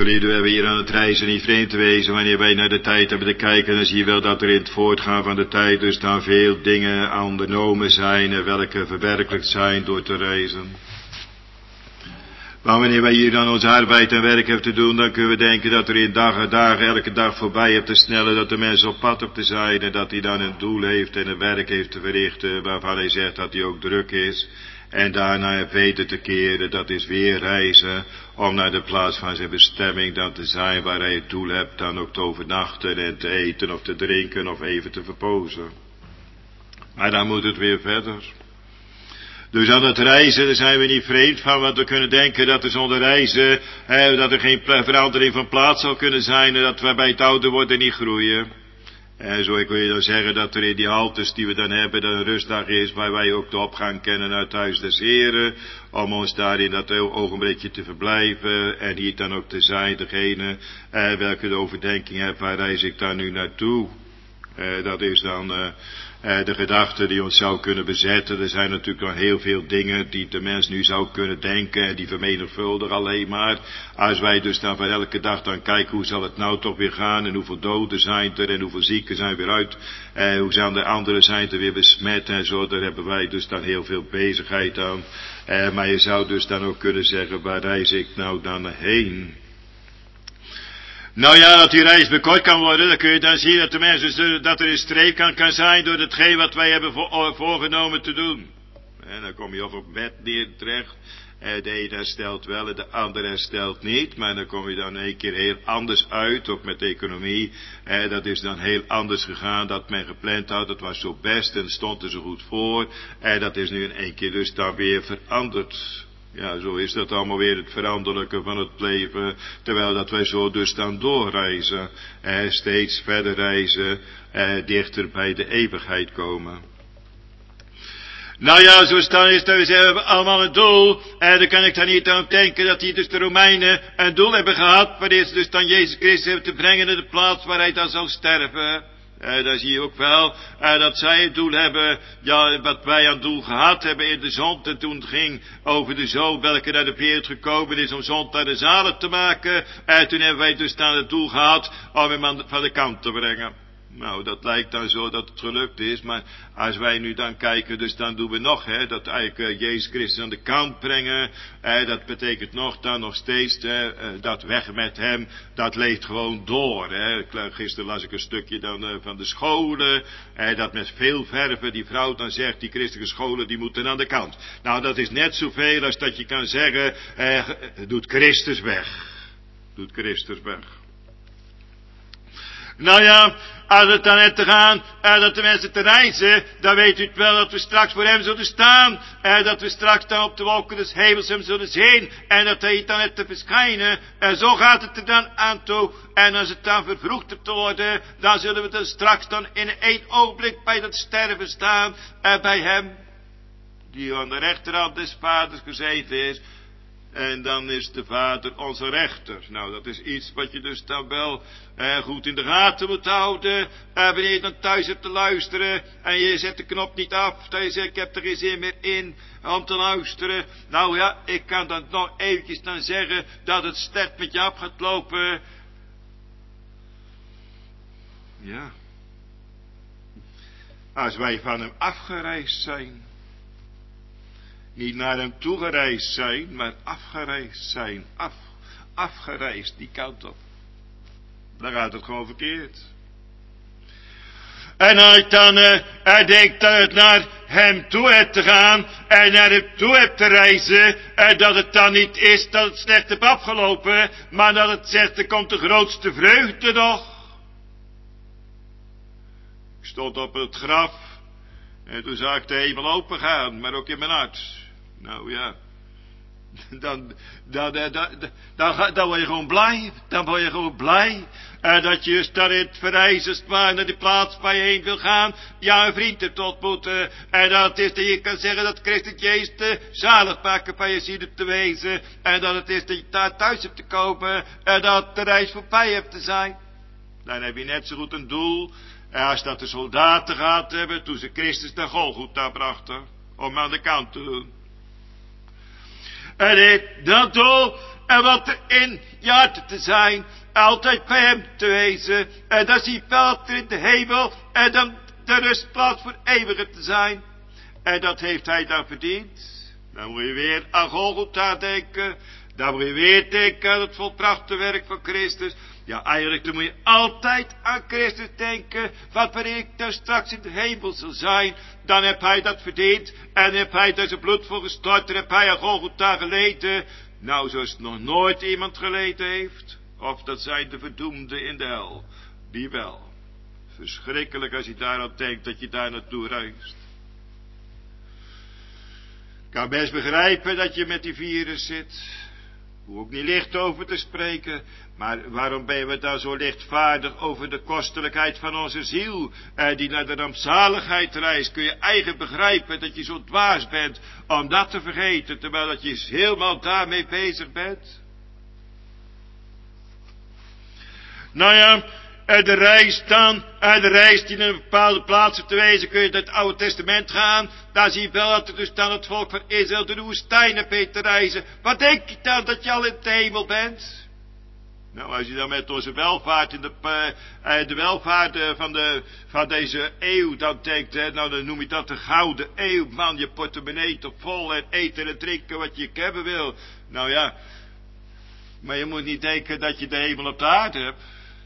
geliefde, we hebben hier aan het reizen niet vreemd te wezen. Wanneer wij naar de tijd hebben te kijken, dan zie je wel dat er in het voortgaan van de tijd dus dan veel dingen ondernomen zijn en welke verwerkelijkt zijn door te reizen. Maar wanneer wij hier dan onze arbeid en werk hebben te doen, dan kunnen we denken dat er in dagen, dagen, elke dag voorbij hebt te snellen, dat de mens op pad op te zijn en dat hij dan een doel heeft en een werk heeft te verrichten waarvan hij zegt dat hij ook druk is. En daarna weten te keren, dat is weer reizen, om naar de plaats van zijn bestemming dan te zijn waar hij het doel hebt, dan ook te overnachten en te eten of te drinken of even te verpozen. Maar dan moet het weer verder. Dus aan het reizen, daar zijn we niet vreemd van, want we kunnen denken dat er zonder reizen, hè, dat er geen verandering van plaats zal kunnen zijn en dat we bij het ouder worden niet groeien. En zo ik wil je dan zeggen dat er in die haltes die we dan hebben, dat een rustdag is waar wij ook de opgang kennen uit het huis des Heren, om ons daar in dat ogenblikje te verblijven en hier dan ook te zijn, degene eh, welke de overdenking heeft, waar reis ik daar nu naartoe. Eh, dat is dan eh, eh, de gedachte die ons zou kunnen bezetten. Er zijn natuurlijk nog heel veel dingen die de mens nu zou kunnen denken en die vermenigvuldigen alleen maar. Als wij dus dan van elke dag dan kijken hoe zal het nou toch weer gaan en hoeveel doden zijn er en hoeveel zieken zijn weer uit. Eh, hoe zijn de anderen zijn er weer besmet en zo. Daar hebben wij dus dan heel veel bezigheid aan. Eh, maar je zou dus dan ook kunnen zeggen, waar reis ik nou dan heen? Nou ja, dat die reis bekort kan worden, dan kun je dan zien dat de mensen, dat er een streep kan, kan zijn door hetgeen wat wij hebben voor, voorgenomen te doen. En dan kom je of op wet neer terecht. Eh, de een herstelt wel en de ander herstelt niet. Maar dan kom je dan een keer heel anders uit, ook met de economie. Eh, dat is dan heel anders gegaan dat men gepland had. Dat was zo best en stond er zo goed voor. En eh, dat is nu in één keer dus dan weer veranderd. Ja, zo is dat allemaal weer het veranderlijke van het leven, terwijl dat wij zo dus dan doorreizen, eh, steeds verder reizen, eh, dichter bij de eeuwigheid komen. Nou ja, zo staan is dat we zeggen, we hebben allemaal een doel, en dan kan ik dan niet aan denken dat hier dus de Romeinen een doel hebben gehad, wanneer ze dus dan Jezus Christus hebben te brengen naar de plaats waar hij dan zal sterven. Uh, daar zie je ook wel uh, dat zij het doel hebben, ja, wat wij aan het doel gehad hebben in de zond. En toen het ging over de zoon, welke naar de wereld gekomen is om zond naar de zalig te maken. En uh, toen hebben wij dus dan het doel gehad om hem van de kant te brengen. Nou, dat lijkt dan zo dat het gelukt is, maar als wij nu dan kijken, dus dan doen we nog, hè, dat eigenlijk uh, Jezus Christus aan de kant brengen, eh, dat betekent nog dan nog steeds, eh, uh, dat weg met hem, dat leeft gewoon door, hè. Gisteren las ik een stukje dan uh, van de scholen, eh, dat met veel verven die vrouw dan zegt, die christelijke scholen, die moeten aan de kant. Nou, dat is net zoveel als dat je kan zeggen, eh, doet Christus weg, doet Christus weg. Nou ja, als het dan net te gaan, eh, dat de mensen te reizen, dan weet u het wel dat we straks voor hem zullen staan, en dat we straks dan op de wolken des hemels hem zullen zien, en dat hij dan net te verschijnen, en zo gaat het er dan aan toe, en als het dan vervroegd te worden, dan zullen we dan straks dan in één ogenblik bij dat sterven staan, en bij hem, die aan de rechterhand des vaders gezeten is, en dan is de Vader onze rechter. Nou, dat is iets wat je dus dan wel eh, goed in de gaten moet houden. Eh, wanneer je dan thuis hebt te luisteren en je zet de knop niet af. Dat je zegt, ik heb er geen zin meer in om te luisteren. Nou ja, ik kan dan nog eventjes dan zeggen dat het sterk met je af gaat lopen. Ja. Als wij van hem afgereisd zijn. Niet naar hem toegereisd zijn, maar afgereisd zijn. Af, afgereisd, die kant op. Dan gaat het gewoon verkeerd. En als je dan uh, hij denkt dat het naar hem toe hebt te gaan en naar hem toe hebt te reizen, uh, dat het dan niet is dat het slecht heeft afgelopen, maar dat het zegt, er komt de grootste vreugde nog. Ik stond op het graf en toen zag ik de hemel open gaan, maar ook in mijn hart. Nou ja, dan, dan, dan, dan, dan, dan word je gewoon blij, dan word je gewoon blij, uh, dat je juist daar in het verreizen maar naar die plaats waar je heen wil gaan, ja, een vriend hebt ontmoeten, en dat het is dat je kan zeggen dat Christus Jezus de zalig maken van je zielen te wezen, en dat het is dat je daar thuis hebt te komen, en dat de reis voorbij hebt te zijn. Dan heb je net zo goed een doel, en als dat de soldaten gehad hebben, toen ze Christus naar Golgotha brachten, om aan de kant te doen. En dat doel, en wat er in je hart te zijn. Altijd bij hem te wezen. En dan zie je wel in de hemel. En dan de rustplaats voor eeuwig te zijn. En dat heeft hij dan verdiend. Dan moet je weer aan Golgotha denken. Dan moet je weer denken aan het volbrachte werk van Christus. Ja, eigenlijk dan moet je altijd aan Christus denken. Wat wanneer ik dan straks in de hemel zal zijn. Dan heb hij dat verdiend. En heb hij daar zijn bloed voor gestort. En heb hij aan Golgotha geleden. Nou, zoals nog nooit iemand geleden heeft. Of dat zijn de verdoemden in de hel. Die wel. Verschrikkelijk als je daar aan denkt dat je daar naartoe reist. Ik kan best begrijpen dat je met die virus zit. Hoef ook niet licht over te spreken. Maar waarom ben we dan zo lichtvaardig over de kostelijkheid van onze ziel, eh, die naar de rampzaligheid reist? Kun je eigen begrijpen dat je zo dwaas bent om dat te vergeten, terwijl dat je helemaal daarmee bezig bent? Nou ja, de reis dan, de reis die naar een bepaalde plaats te wezen, kun je naar het Oude Testament gaan. Daar zie je wel dat er dus dan het volk van Israël door de woestijn hebt te reizen. Wat denk je dan dat je al in de hemel bent? Nou, als je dan met onze welvaart in de, uh, de welvaart uh, van, de, van deze eeuw dan denkt, hè, nou dan noem je dat de gouden eeuw, man, je portemonnee toch vol en eten en drinken wat je hebben wil. Nou ja, maar je moet niet denken dat je de hemel op de aarde hebt.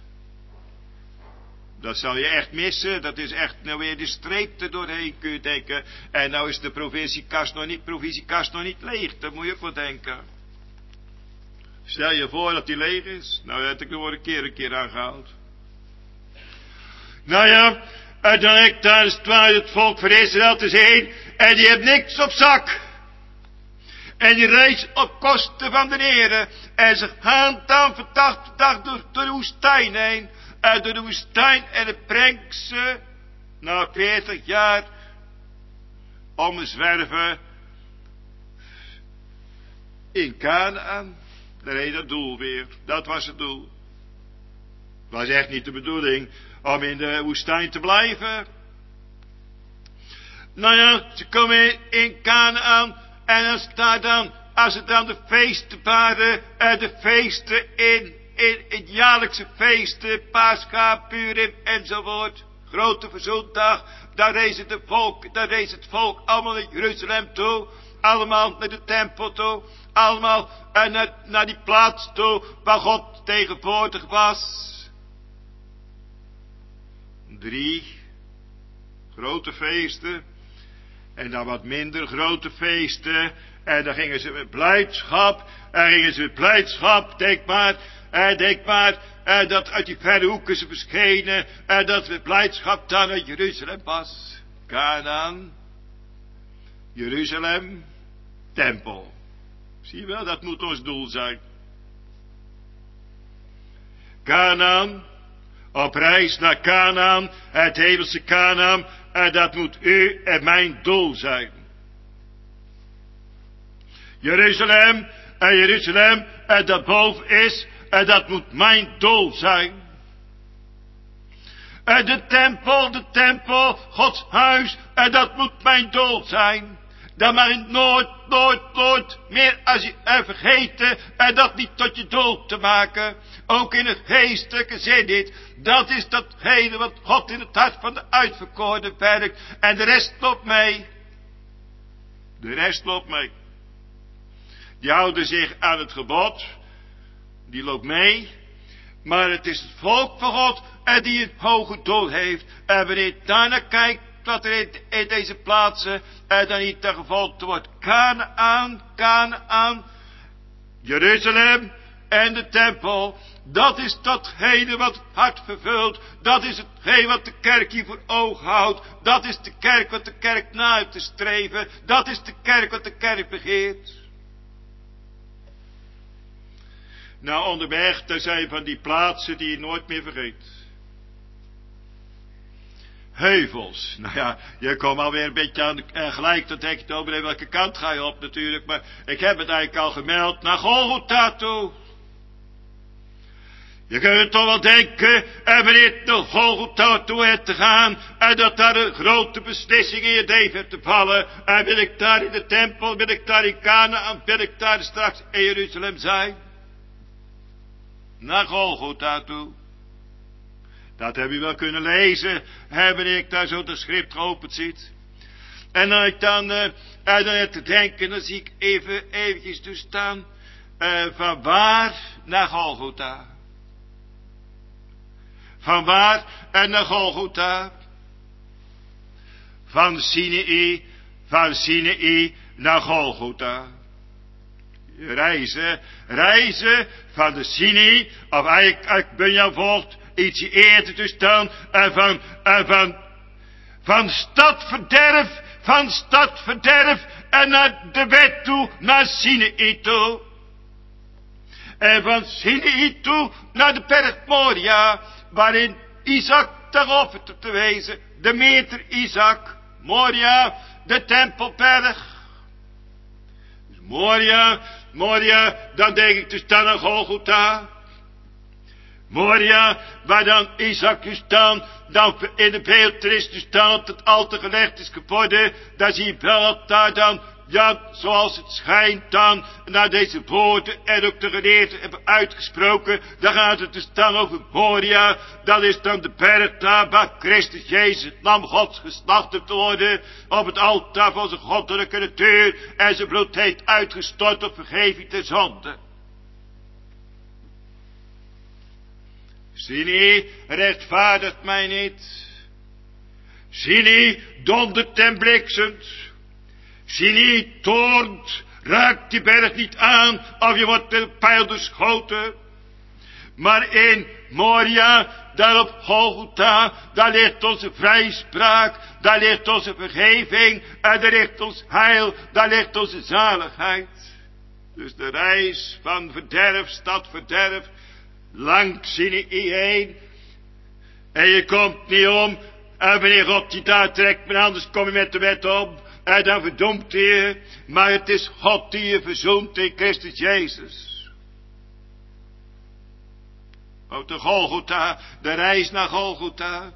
Dat zal je echt missen. Dat is echt nou weer de streep er doorheen, kun je denken. En nou is de provisiekast nog niet, provisiekast nog niet leeg. Daar moet je ook wel denken. Stel je voor dat die leeg is. Nou, dat heb ik nog een keer een keer aangehaald. Nou ja, en dan heb ik daar het volk van Israël te zien. En die heeft niks op zak. En die reist op kosten van de Heere. En ze gaan dan van dag tot dag door, door de woestijn heen. Uit de woestijn en het brengt ze na veertig jaar omzwerven in Kanaan. Daar heet dat doel weer. Dat was het doel. Het was echt niet de bedoeling om in de woestijn te blijven. Nou ja, ze komen in Kanaan en dan staat dan, als het dan de feesten waren, en de feesten in In het jaarlijkse feesten, Pascha, Purim enzovoort, grote verzoendag, daar rees het, volk, daar rees het volk allemaal naar Jeruzalem toe, allemaal naar de tempel toe, allemaal uh, naar, naar die plaats toe waar God tegenwoordig was. Drie grote feesten en dan wat minder grote feesten en dan gingen ze met blijdschap, en gingen ze met blijdschap, denk maar, En denk maar, eh, dat uit die verre hoeken ze verschenen, en dat met blijdschap dan uit Jeruzalem was. Kanaan, Jeruzalem, tempel. Zie je wel, dat moet ons doel zijn. Kanaan, op reis naar Kanaan, het hemelse Kanaan, en dat moet u en mijn doel zijn. Jeruzalem, en Jeruzalem, en dat boven is, en dat moet mijn doel zijn. En de tempel, de tempel, Gods huis, en dat moet mijn doel zijn. Dat mag je nooit, nooit, nooit meer als je er vergeten, en dat niet tot je doel te maken. Ook in het geestelijke zin niet. Dat is datgene wat God in het hart van de uitverkorenen werkt. En de rest loopt mee. De rest loopt mee. Die houden zich aan het gebod. Die loopt mee. Maar het is het volk van God en die een hoge doel heeft. En wanneer je daarna kijkt wat er in, in deze plaatsen en dan niet ter gevolgd wordt. Kanaan, Kanaan, Jeruzalem en de tempel. Dat is datgene wat het hart vervult. Dat is hetgeen wat de kerk hier voor ogen houdt. Dat is de kerk wat de kerk na heeft te streven. Dat is de kerk wat de kerk begeert. Nou, onderweg, daar zijn van die plaatsen die je nooit meer vergeet. Heuvels. Nou ja, je komt alweer een beetje aan de, eh, gelijk, dan denk je over welke kant ga je op natuurlijk. Maar ik heb het eigenlijk al gemeld, naar Golgotha toe. Je kunt toch wel denken, en wanneer het naar Golgotha toe hebt te gaan, en dat daar een grote beslissing in je leven hebt te vallen. En wil ik daar in de tempel, wil ik daar in Kanaan, wil ik daar straks in Jeruzalem zijn? naar Golgotha toe. Dat heb je wel kunnen lezen, wanneer ik daar zo de schrift geopend ziet. En dan ik dan, uh, dan heb te denken, dan zie ik even, eventjes toestaan, uh, van waar naar Golgotha. Van waar en naar Golgotha? Van Sinai, van Sinai naar Golgotha. Reizen, reizen van de Sinai, of eigenlijk uit Bunyan volgt, ietsje eerder te staan, en van, en van, van stadverderf, van stadverderf, en naar de wet toe, naar Sinai toe. En van Sinai toe, naar de berg Moria, waarin Isaac daarop te wezen, de meter Isaac, Moria, de tempelberg. Dus Moria, Moria, dan denk ik dus dan aan Golgotha. Moria, waar dan Isaac dus dan, dan in de beeltenis dus dan op het altaar gelegd is geworden, daar zie je wel dat daar dan, ja, zoals het schijnt dan, naar deze woorden en ook de geleerden hebben uitgesproken, dan gaat het dus dan over Moria, dat is dan de berg daar waar Christus Jezus, het lam Gods, geslacht te worden, op het altaar van zijn goddelijke natuur, en zijn bloed heeft uitgestort op vergeving der zonde. Sinai rechtvaardigt mij niet. Sinai dondert en bliksemt. Sinai toornt, raakt die berg niet aan, of je wordt met een pijl doorschoten. Maar in Moria, daar op Golgotha, daar ligt onze vrijspraak, daar ligt onze vergeving, en daar ligt ons heil, daar ligt onze zaligheid. Dus de reis van verderf, stad verderf, langs Sinai heen. En je komt niet om. En wanneer God je daar trekt, maar anders kom je met de wet om. En dan verdoemt je. Maar het is God die je verzoent in Christus Jezus. Op de Golgotha, de reis naar Golgotha.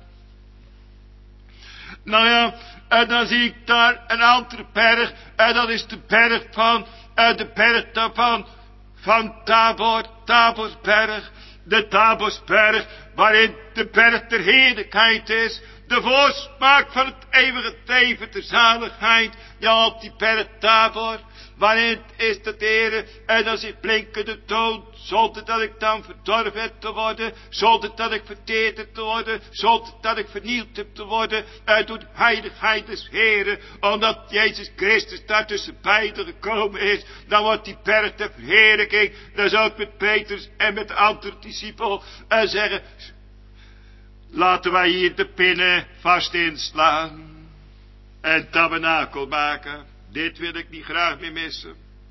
Nou ja, en dan zie ik daar een andere berg. En dat is de berg van, en de berg daarvan, van Tabor, Taborsberg. De Taborsberg, waarin de berg der heerlijkheid is. De voorsmaak van het eeuwige leven, de zaligheid. Ja, op die berg Tabor, waarin is de Heere. En dan zit blinkende toon, zonder dat ik dan verdorven heb te worden. Zonder dat ik verteerd heb te worden. Zonder dat ik vernield heb te worden. En door de heiligheid des Heere. Omdat Jezus Christus daar tussen beiden gekomen is. Dan wordt die berg de verheerlijking. Dan zou ik met Petrus en met de andere discipel en zeggen: laten wij hier de pinnen vast inslaan. En tabernakel maken. Dit wil ik niet graag meer missen.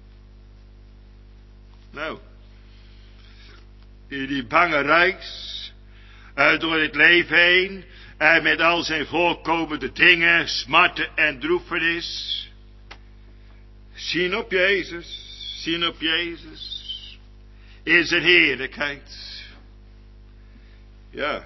Nou. In die bange reis. Uh, door het leven heen. En met al zijn voorkomende dingen. Smarten en droefenis. Zien op Jezus. Zien op Jezus. In zijn heerlijkheid. Ja.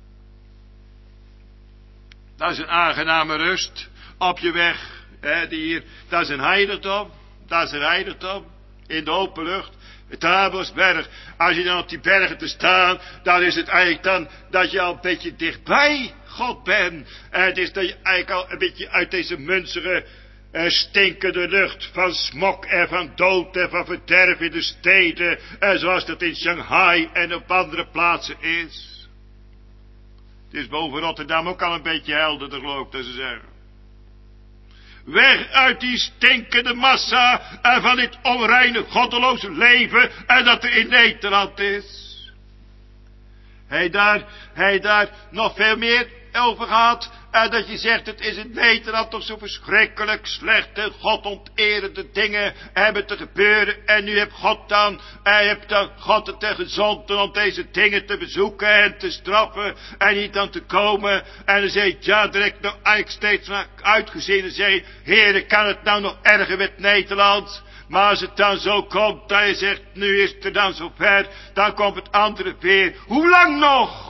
Dat is een aangename rust. Op je weg. He, die hier, dat is een heiligdom. Dat is een heiligdom. In de open lucht. Het Taborsberg. Als je dan op die bergen te staan. Dan is het eigenlijk dan dat je al een beetje dichtbij God bent. En het is dat je eigenlijk al een beetje uit deze munzige en stinkende lucht van smok en van dood en van verderf in de steden. En zoals dat in Shanghai en op andere plaatsen is. Het is boven Rotterdam ook al een beetje helderder, geloof ik dat ze zeggen. Weg uit die stinkende massa en van dit onreine, goddeloze leven en dat er in Nederland is. Hij daar, hij daar nog veel meer over gehad. En dat je zegt, het is in Nederland toch zo verschrikkelijk slechte, godonterende dingen hebben te gebeuren. En nu heeft God dan, hij heeft dan God het te gezonden om deze dingen te bezoeken en te straffen. En niet dan te komen. En dan zei ik, ja, daar heb ik nou eigenlijk steeds naar uitgezien. En zei, Heer, kan het nou nog erger met Nederland? Maar als het dan zo komt, dat je zegt, nu is het er dan zo ver, dan komt het andere weer. Hoe lang nog?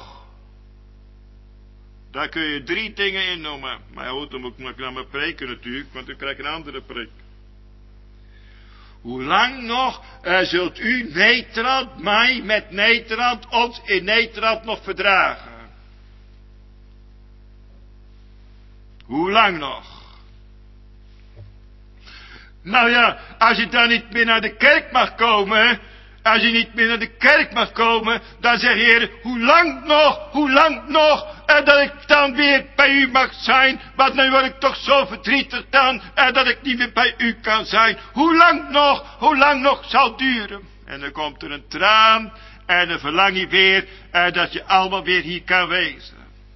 Daar kun je drie dingen in noemen. Maar goed, dan moet ik naar mijn preken natuurlijk, want dan krijg ik een andere preek. Hoe lang nog uh, zult u Nederland, mij met Nederland, ons in Nederland nog verdragen? Hoe lang nog? Nou ja, als je dan niet meer naar de kerk mag komen, als je niet meer naar de kerk mag komen, dan zeg je, Heer, hoe lang nog, hoe lang nog, en dat ik dan weer bij u mag zijn, want nu word ik toch zo verdrietig dan, en dat ik niet meer bij u kan zijn. Hoe lang nog, hoe lang nog zal duren? En dan komt er een traan, en dan verlang je weer, en dat je allemaal weer hier kan wezen.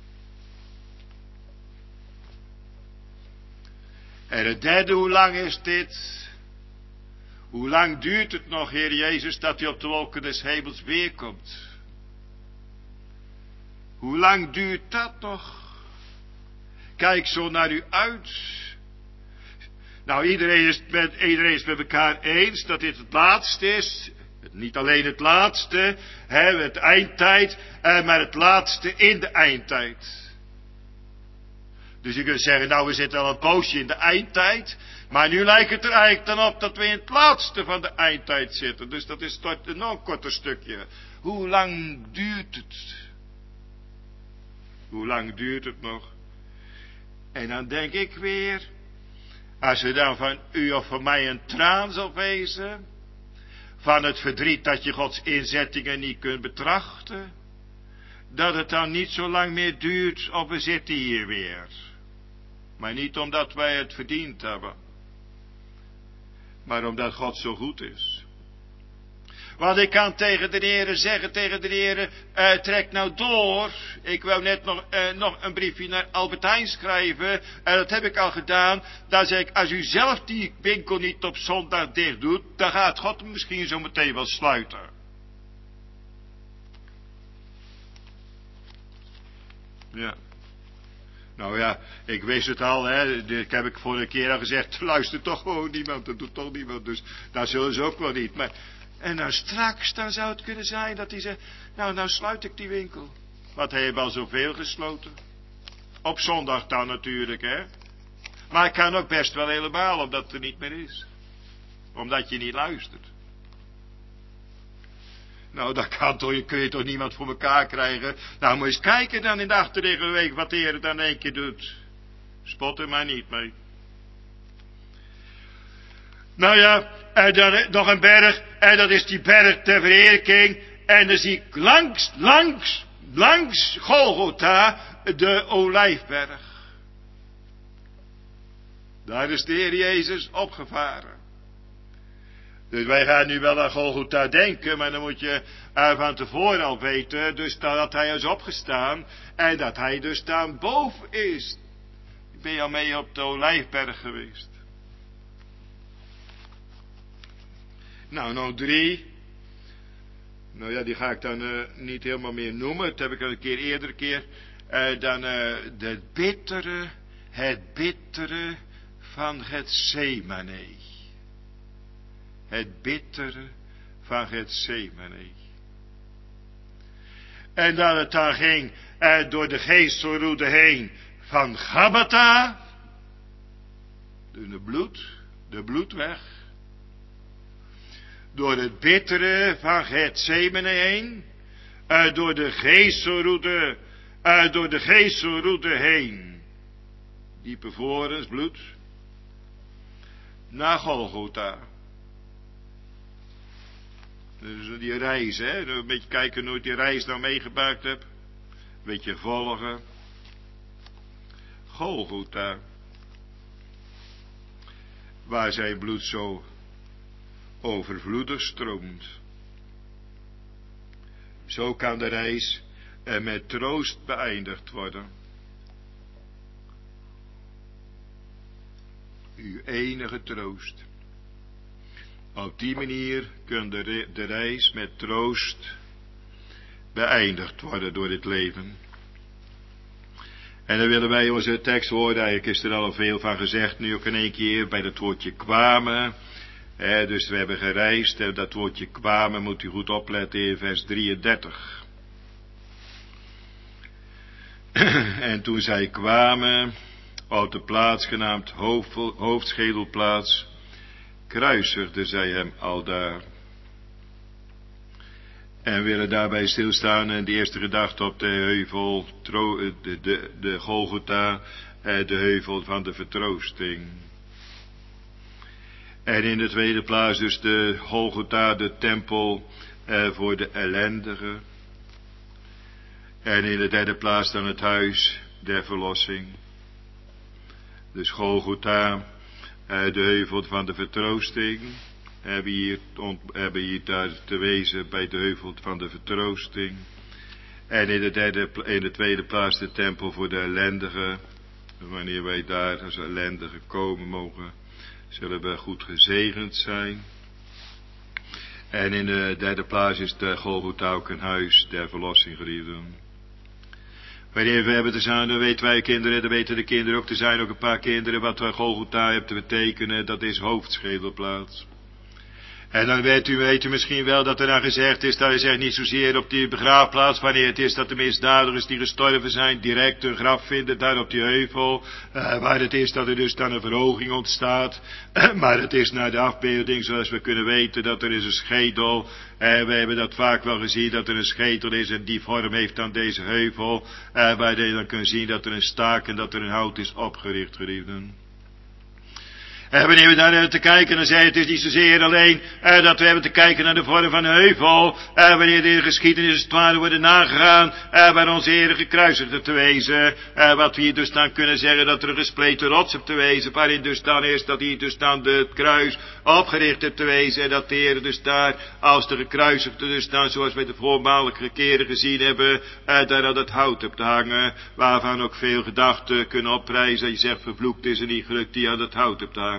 En het derde, hoe lang is dit? Hoe lang duurt het nog, Heer Jezus, dat u op de wolken des hemels weerkomt? Hoe lang duurt dat nog? Kijk zo naar u uit. Nou, iedereen is, met, iedereen is met elkaar eens dat dit het laatste is. Niet alleen het laatste, hè, het eindtijd, maar het laatste in de eindtijd. Dus je kunt zeggen, nou we zitten al een poosje in de eindtijd. Maar nu lijkt het er eigenlijk dan op dat we in het laatste van de eindtijd zitten. Dus dat is toch een nog korter stukje. Hoe lang duurt het? Hoe lang duurt het nog? En dan denk ik weer, als er dan van u of van mij een traan zal wezen, van het verdriet dat je Gods inzettingen niet kunt betrachten, dat het dan niet zo lang meer duurt of we zitten hier weer. Maar niet omdat wij het verdiend hebben, maar omdat God zo goed is. Want ik kan tegen de heren zeggen, tegen de heren, uh, trek nou door. Ik wou net nog, uh, nog een briefje naar Albertijn schrijven, en dat heb ik al gedaan. Dan zeg ik, als u zelf die winkel niet op zondag dicht doet, dan gaat God hem misschien zo meteen wel sluiten. Ja. Nou ja, ik wist het al, hè. Ik heb ik vorige keer al gezegd, luistert toch gewoon niemand, dat doet toch niemand. Dus daar zullen ze ook wel niet. Maar, en dan straks, dan zou het kunnen zijn dat hij zegt, nou, nou sluit ik die winkel. Want hij heeft al zoveel gesloten. Op zondag dan natuurlijk, hè. Maar het kan ook best wel helemaal, omdat het er niet meer is. Omdat je niet luistert. Nou, dat kan toch, je kun je toch niemand voor elkaar krijgen. Nou, moet je eens kijken dan in de achterliggende week wat de Heer dan één keer doet. Spot er maar niet mee. Nou ja, en dan nog een berg, en dat is die berg ter verheerlijking. En dan zie ik langs, langs, langs Golgotha de Olijfberg. Daar is de Heer Jezus opgevaren. Dus wij gaan nu wel aan Golgotha denken, maar dan moet je uh, van tevoren al weten, dus dat hij is opgestaan en dat hij dus daar boven is. Ik ben al mee op de Olijfberg geweest. Nou, nog drie. Nou ja, die ga ik dan uh, niet helemaal meer noemen. Dat heb ik al een keer eerder een keer. Uh, dan uh, het bittere, het bittere van Getsemane. Het bittere van Getsemane. En dat het dan ging uh, door de geestelroede heen van Gabbatha. De bloed, de bloedweg. Door het bittere van Getsemane heen. Uh, door de geestelroede, uh, door de geestelroede heen. Diepe vorens bloed. Naar Golgotha. Dus die reis, hè. Een beetje kijken hoe ik die reis nou meegemaakt heb. Een beetje volgen. Golgotha. Waar zijn bloed zo overvloedig stroomt. Zo kan de reis er met troost beëindigd worden. Uw enige troost. Op die manier kan de, re- de reis met troost beëindigd worden door dit leven. En dan willen wij onze tekst horen, eigenlijk is er al veel van gezegd, nu ook in één keer bij dat woordje kwamen. He, dus we hebben gereisd, en dat woordje kwamen moet u goed opletten in vers drieëndertig. En toen zij kwamen op de plaats genaamd hoofd, hoofdschedelplaats, kruisigden zij hem aldaar. En willen daarbij stilstaan en de eerste gedachte op de heuvel, de, de, de Golgotha, de heuvel van de vertroosting. En in de tweede plaats dus de Golgotha, de tempel eh, voor de ellendigen. En in de derde plaats dan het huis der verlossing. Dus Golgotha, eh, de heuvel van de vertroosting. Hebben hier, hebben hier daar te wezen bij de heuvel van de vertroosting. En in de, derde, in de tweede plaats de tempel voor de ellendigen. Wanneer wij daar als ellendigen komen mogen, zullen we goed gezegend zijn. En in de derde plaats is de Golgotha ook een huis der verlossing, geliefden. Wanneer we hebben te zijn, dan weten wij kinderen, dan weten de kinderen ook, er zijn ook een paar kinderen, wat Golgotha heeft te betekenen, dat is hoofdschedelplaats. En dan weet u, weet u misschien wel dat er dan gezegd is, dat is echt niet zozeer op die begraafplaats, wanneer het is dat de misdadigers die gestorven zijn, direct hun graf vinden, daar op die heuvel, uh, waar het is dat er dus dan een verhoging ontstaat, maar het is naar de afbeelding, zoals we kunnen weten, dat er is een schedel, uh, we hebben dat vaak wel gezien, dat er een schedel is en die vorm heeft dan deze heuvel, uh, waar je dan kunt zien dat er een staak en dat er een hout is opgericht, geliefden. En wanneer we daar hebben te kijken, dan zei het is niet zozeer alleen eh, dat we hebben te kijken naar de vorm van een heuvel. Eh, wanneer de geschiedenis als het ware worden nagegaan, eh, waar onze Heer gekruisigd heeft te wezen. Eh, wat we hier dus dan kunnen zeggen dat er een gespleten rots heeft te wezen. Waarin dus dan is dat hier dus dan het kruis opgericht heeft te wezen. En dat de Heer dus daar als de gekruisigde dus dan zoals wij de voormalige keren gezien hebben. Eh, daar aan het hout op te hangen. Waarvan ook veel gedachten kunnen opprijzen. Je zegt vervloekt is en niet gelukt die aan het hout op te hangen.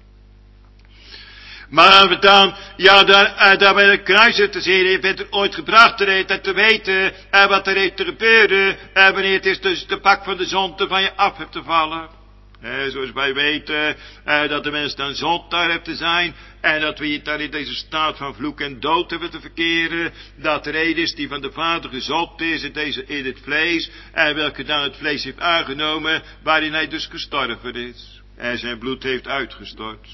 Maar dan, ja, daar, uh, daar bij de kruisen te zien, je bent er ooit gebracht te, te weten uh, wat er heeft te gebeuren, uh, wanneer het is dus de pak van de zonde van je af hebt te vallen. Uh, zoals wij weten, uh, dat de mens dan zondaar heeft te zijn, en dat we hier dan in deze staat van vloek en dood hebben te verkeren, dat er een is die van de Vader gezond is in, deze, in het vlees, en welke dan het vlees heeft aangenomen, waarin hij dus gestorven is. En zijn bloed heeft uitgestort.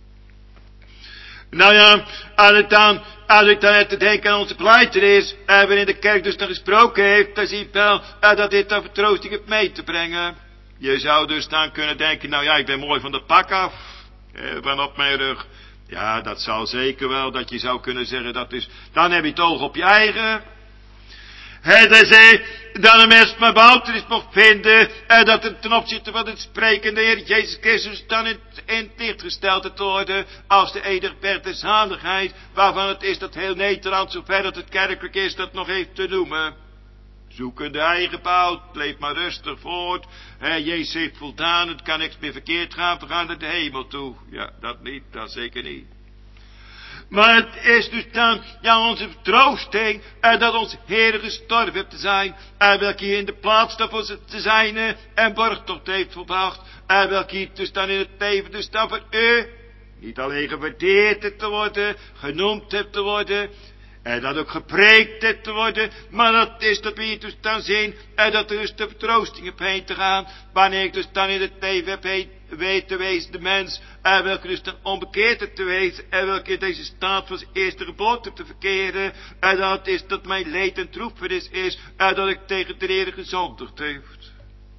Nou ja, als ik dan, als ik dan heb te denken aan onze pleitenis, eh, waarin de kerk dus nog gesproken heeft, dan zie ik wel eh, dat dit dan vertroosting heeft mee te brengen. Je zou dus dan kunnen denken, nou ja, ik ben mooi van de pak af, eh, van op mijn rug. Ja, dat zal zeker wel, dat je zou kunnen zeggen, dat is, dan heb je het oog op je eigen. Hij zei, dat een mens maar bouwtenis mocht vinden, en dat het ten opzichte van het sprekende Heer Jezus Christus dan in, in het licht gesteld te worden, als de enige zaligheid, waarvan het is dat heel Nederland, zover dat het kerkelijk is, dat nog heeft te noemen. Zoeken de eigen bouwt, bleef maar rustig voort, He, Jezus heeft voldaan, het kan niks meer verkeerd gaan, we gaan naar de hemel toe. Ja, dat niet, dat zeker niet. Maar het is dus dan, ja, onze vertroosting, en dat onze Heer gestorven heeft te zijn, en welke hier in de plaats daarvoor te zijn, en borgtocht heeft volbracht, en welke hier dus dan in het leven dus dan voor u, niet alleen gewaardeerd heeft te worden, genoemd heeft te worden, en dat ook gepreekt heeft te worden, maar dat is dat we hier dus dan zien, en dat er dus de vertroosting heb heen te gaan, wanneer ik dus dan in het leven heb heen weet te wezen de mens, en welke dus dan onbekeerd heeft te wezen, en welke in deze staat van zijn eerste geboorte te verkeren, en dat is dat mijn leed en droefenis is, en dat ik tegen de Heer gezondigd heeft.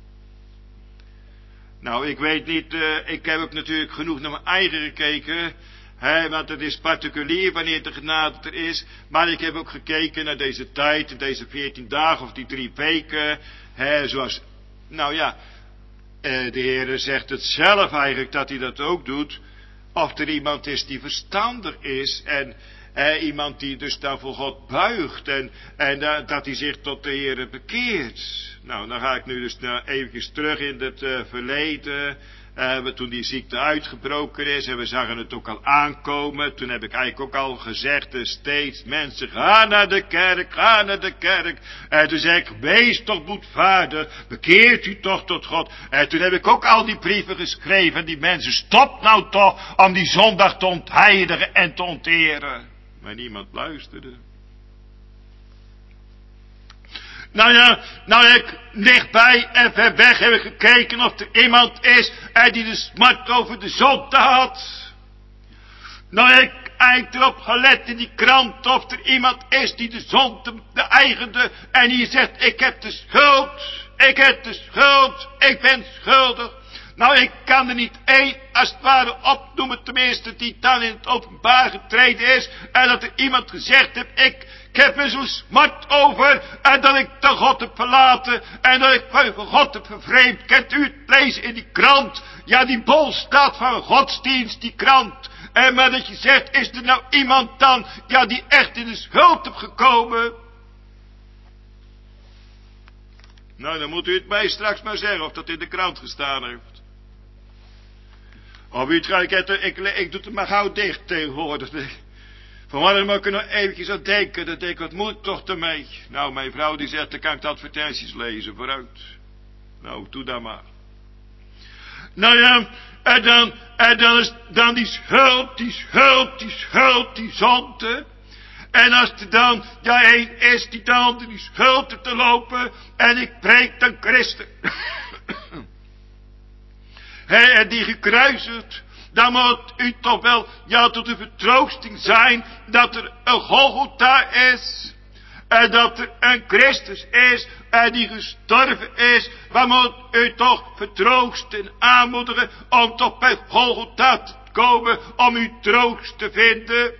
Nou, ik weet niet, uh, ik heb ook natuurlijk genoeg naar mijn eigen gekeken, hè, want het is particulier wanneer de genade er is, maar ik heb ook gekeken naar deze tijd, deze veertien dagen of die drie weken, hè, zoals, nou ja, Uh, de Heer zegt het zelf eigenlijk dat hij dat ook doet. Of er iemand is die verstandig is. En uh, iemand die dus dan voor God buigt. En, en uh, dat hij zich tot de Heer bekeert. Nou, dan ga ik nu dus uh, eventjes terug in het uh, verleden. Uh, toen die ziekte uitgebroken is en we zagen het ook al aankomen. Toen heb ik eigenlijk ook al gezegd, uh, steeds mensen, ga naar de kerk, ga naar de kerk. En toen zei ik, wees toch boetvaardig, bekeert u toch tot God. En toen heb ik ook al die brieven geschreven, die mensen, stop nou toch om die zondag te ontheiligen en te onteren. Maar niemand luisterde. Nou ja, nou ik dichtbij en ver weg heb ik gekeken of er iemand is die de smart over de zonde had. Nou, ik heb erop gelet in die krant of er iemand is die de zonde, de eigende, en die zegt, ik heb de schuld, ik heb de schuld, ik ben schuldig. Nou, ik kan er niet één, als het ware, opnoemen, tenminste, die dan in het openbaar getreden is, en dat er iemand gezegd heeft, ik, ik heb er zo smart over, en dat ik de God heb verlaten, en dat ik van God heb vervreemd. Kent u het lezen in die krant? Ja, die bol staat van godsdienst, die krant. En maar dat je zegt, is er nou iemand dan, ja, die echt in de schuld heeft gekomen? Nou, dan moet u het mij straks maar zeggen, of dat in de krant gestaan heeft. Of u het gaat, ik, ik, ik doe het maar gauw dicht tegenwoordig. Vanmorgen moet ik nog eventjes aan denken, dan denk ik, wat moet ik toch ermee? Nou, mijn vrouw die zegt, dan kan ik de advertenties lezen, vooruit. Nou, doe dat maar. Nou ja, en dan, en dan is dan die schuld, die schuld, die schuld, die zonde. En als er dan, ja, één is die dan onder die schuld te lopen, en ik preek dan Christus. He, en die gekruisigd, dan moet u toch wel, ja, tot de vertroosting zijn, dat er een Golgotha is, en dat er een Christus is, en die gestorven is. Waar moet u toch vertroosten en aanmoedigen, om toch bij Golgotha te komen, om uw troost te vinden?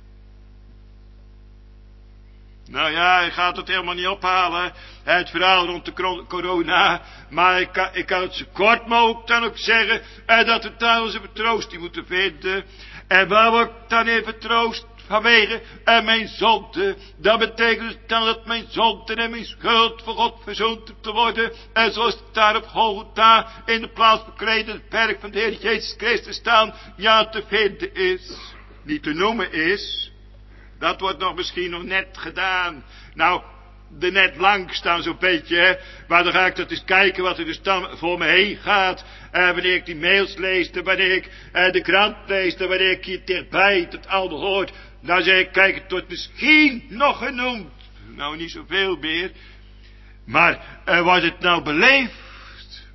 Nou ja, ik ga het helemaal niet ophalen, het verhaal rond de corona, maar ik kan, ik kan het zo kort mogelijk dan ook zeggen, en dat we daar onze vertroosting moeten vinden. En waar word ik dan in vertroost? Vanwege en mijn zonde. Dat betekent dus dan dat mijn zonde en mijn schuld voor God verzoend te worden. En zoals het daar op Golgotha in de plaats beklede het werk van de Heer Jezus Christus staan, ja, te vinden is. Niet te noemen is. Dat wordt nog misschien nog net gedaan. Nou, er net langs staan zo'n beetje, hè. Maar dan ga ik dat eens kijken wat er dus dan voor me heen gaat. En wanneer ik die mails lees, en wanneer ik eh, de krant lees, en wanneer ik hier dichtbij het oude hoort. Dan zeg ik, kijk, het wordt misschien nog genoemd. Nou, niet zoveel meer. Maar uh, wordt het nou beleefd?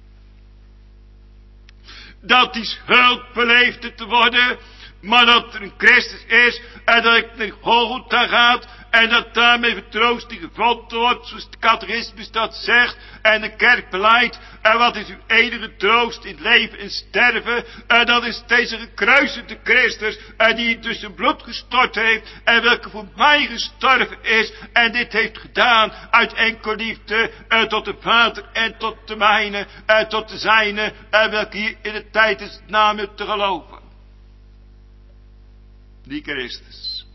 Dat die schuld beleefd te worden, maar dat er een Christus is, en dat ik naar Golgotha gaat, en dat daarmee vertroosting gevonden wordt, zoals de catechismus dat zegt, en de kerk beleidt. En wat is uw enige troost in het leven en sterven? En dat is deze gekruisigde Christus, en die dus zijn bloed gestort heeft, en welke voor mij gestorven is, en dit heeft gedaan uit enkel liefde, en tot de Vader, en tot de mijne, en tot de zijne, en welke hier in de tijd is het naam heeft te geloven. Die Christus.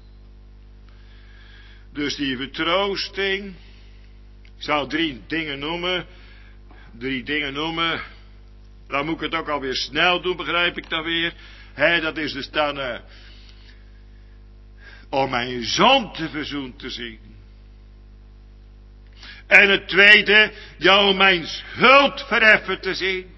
Dus die vertroosting. Ik zal drie dingen noemen. Drie dingen noemen. Dan moet ik het ook alweer snel doen, begrijp ik dan weer. He, dat is dus dan uh, om mijn zonde verzoend te zien. En het tweede, ja, om mijn schuld verheffen te zien.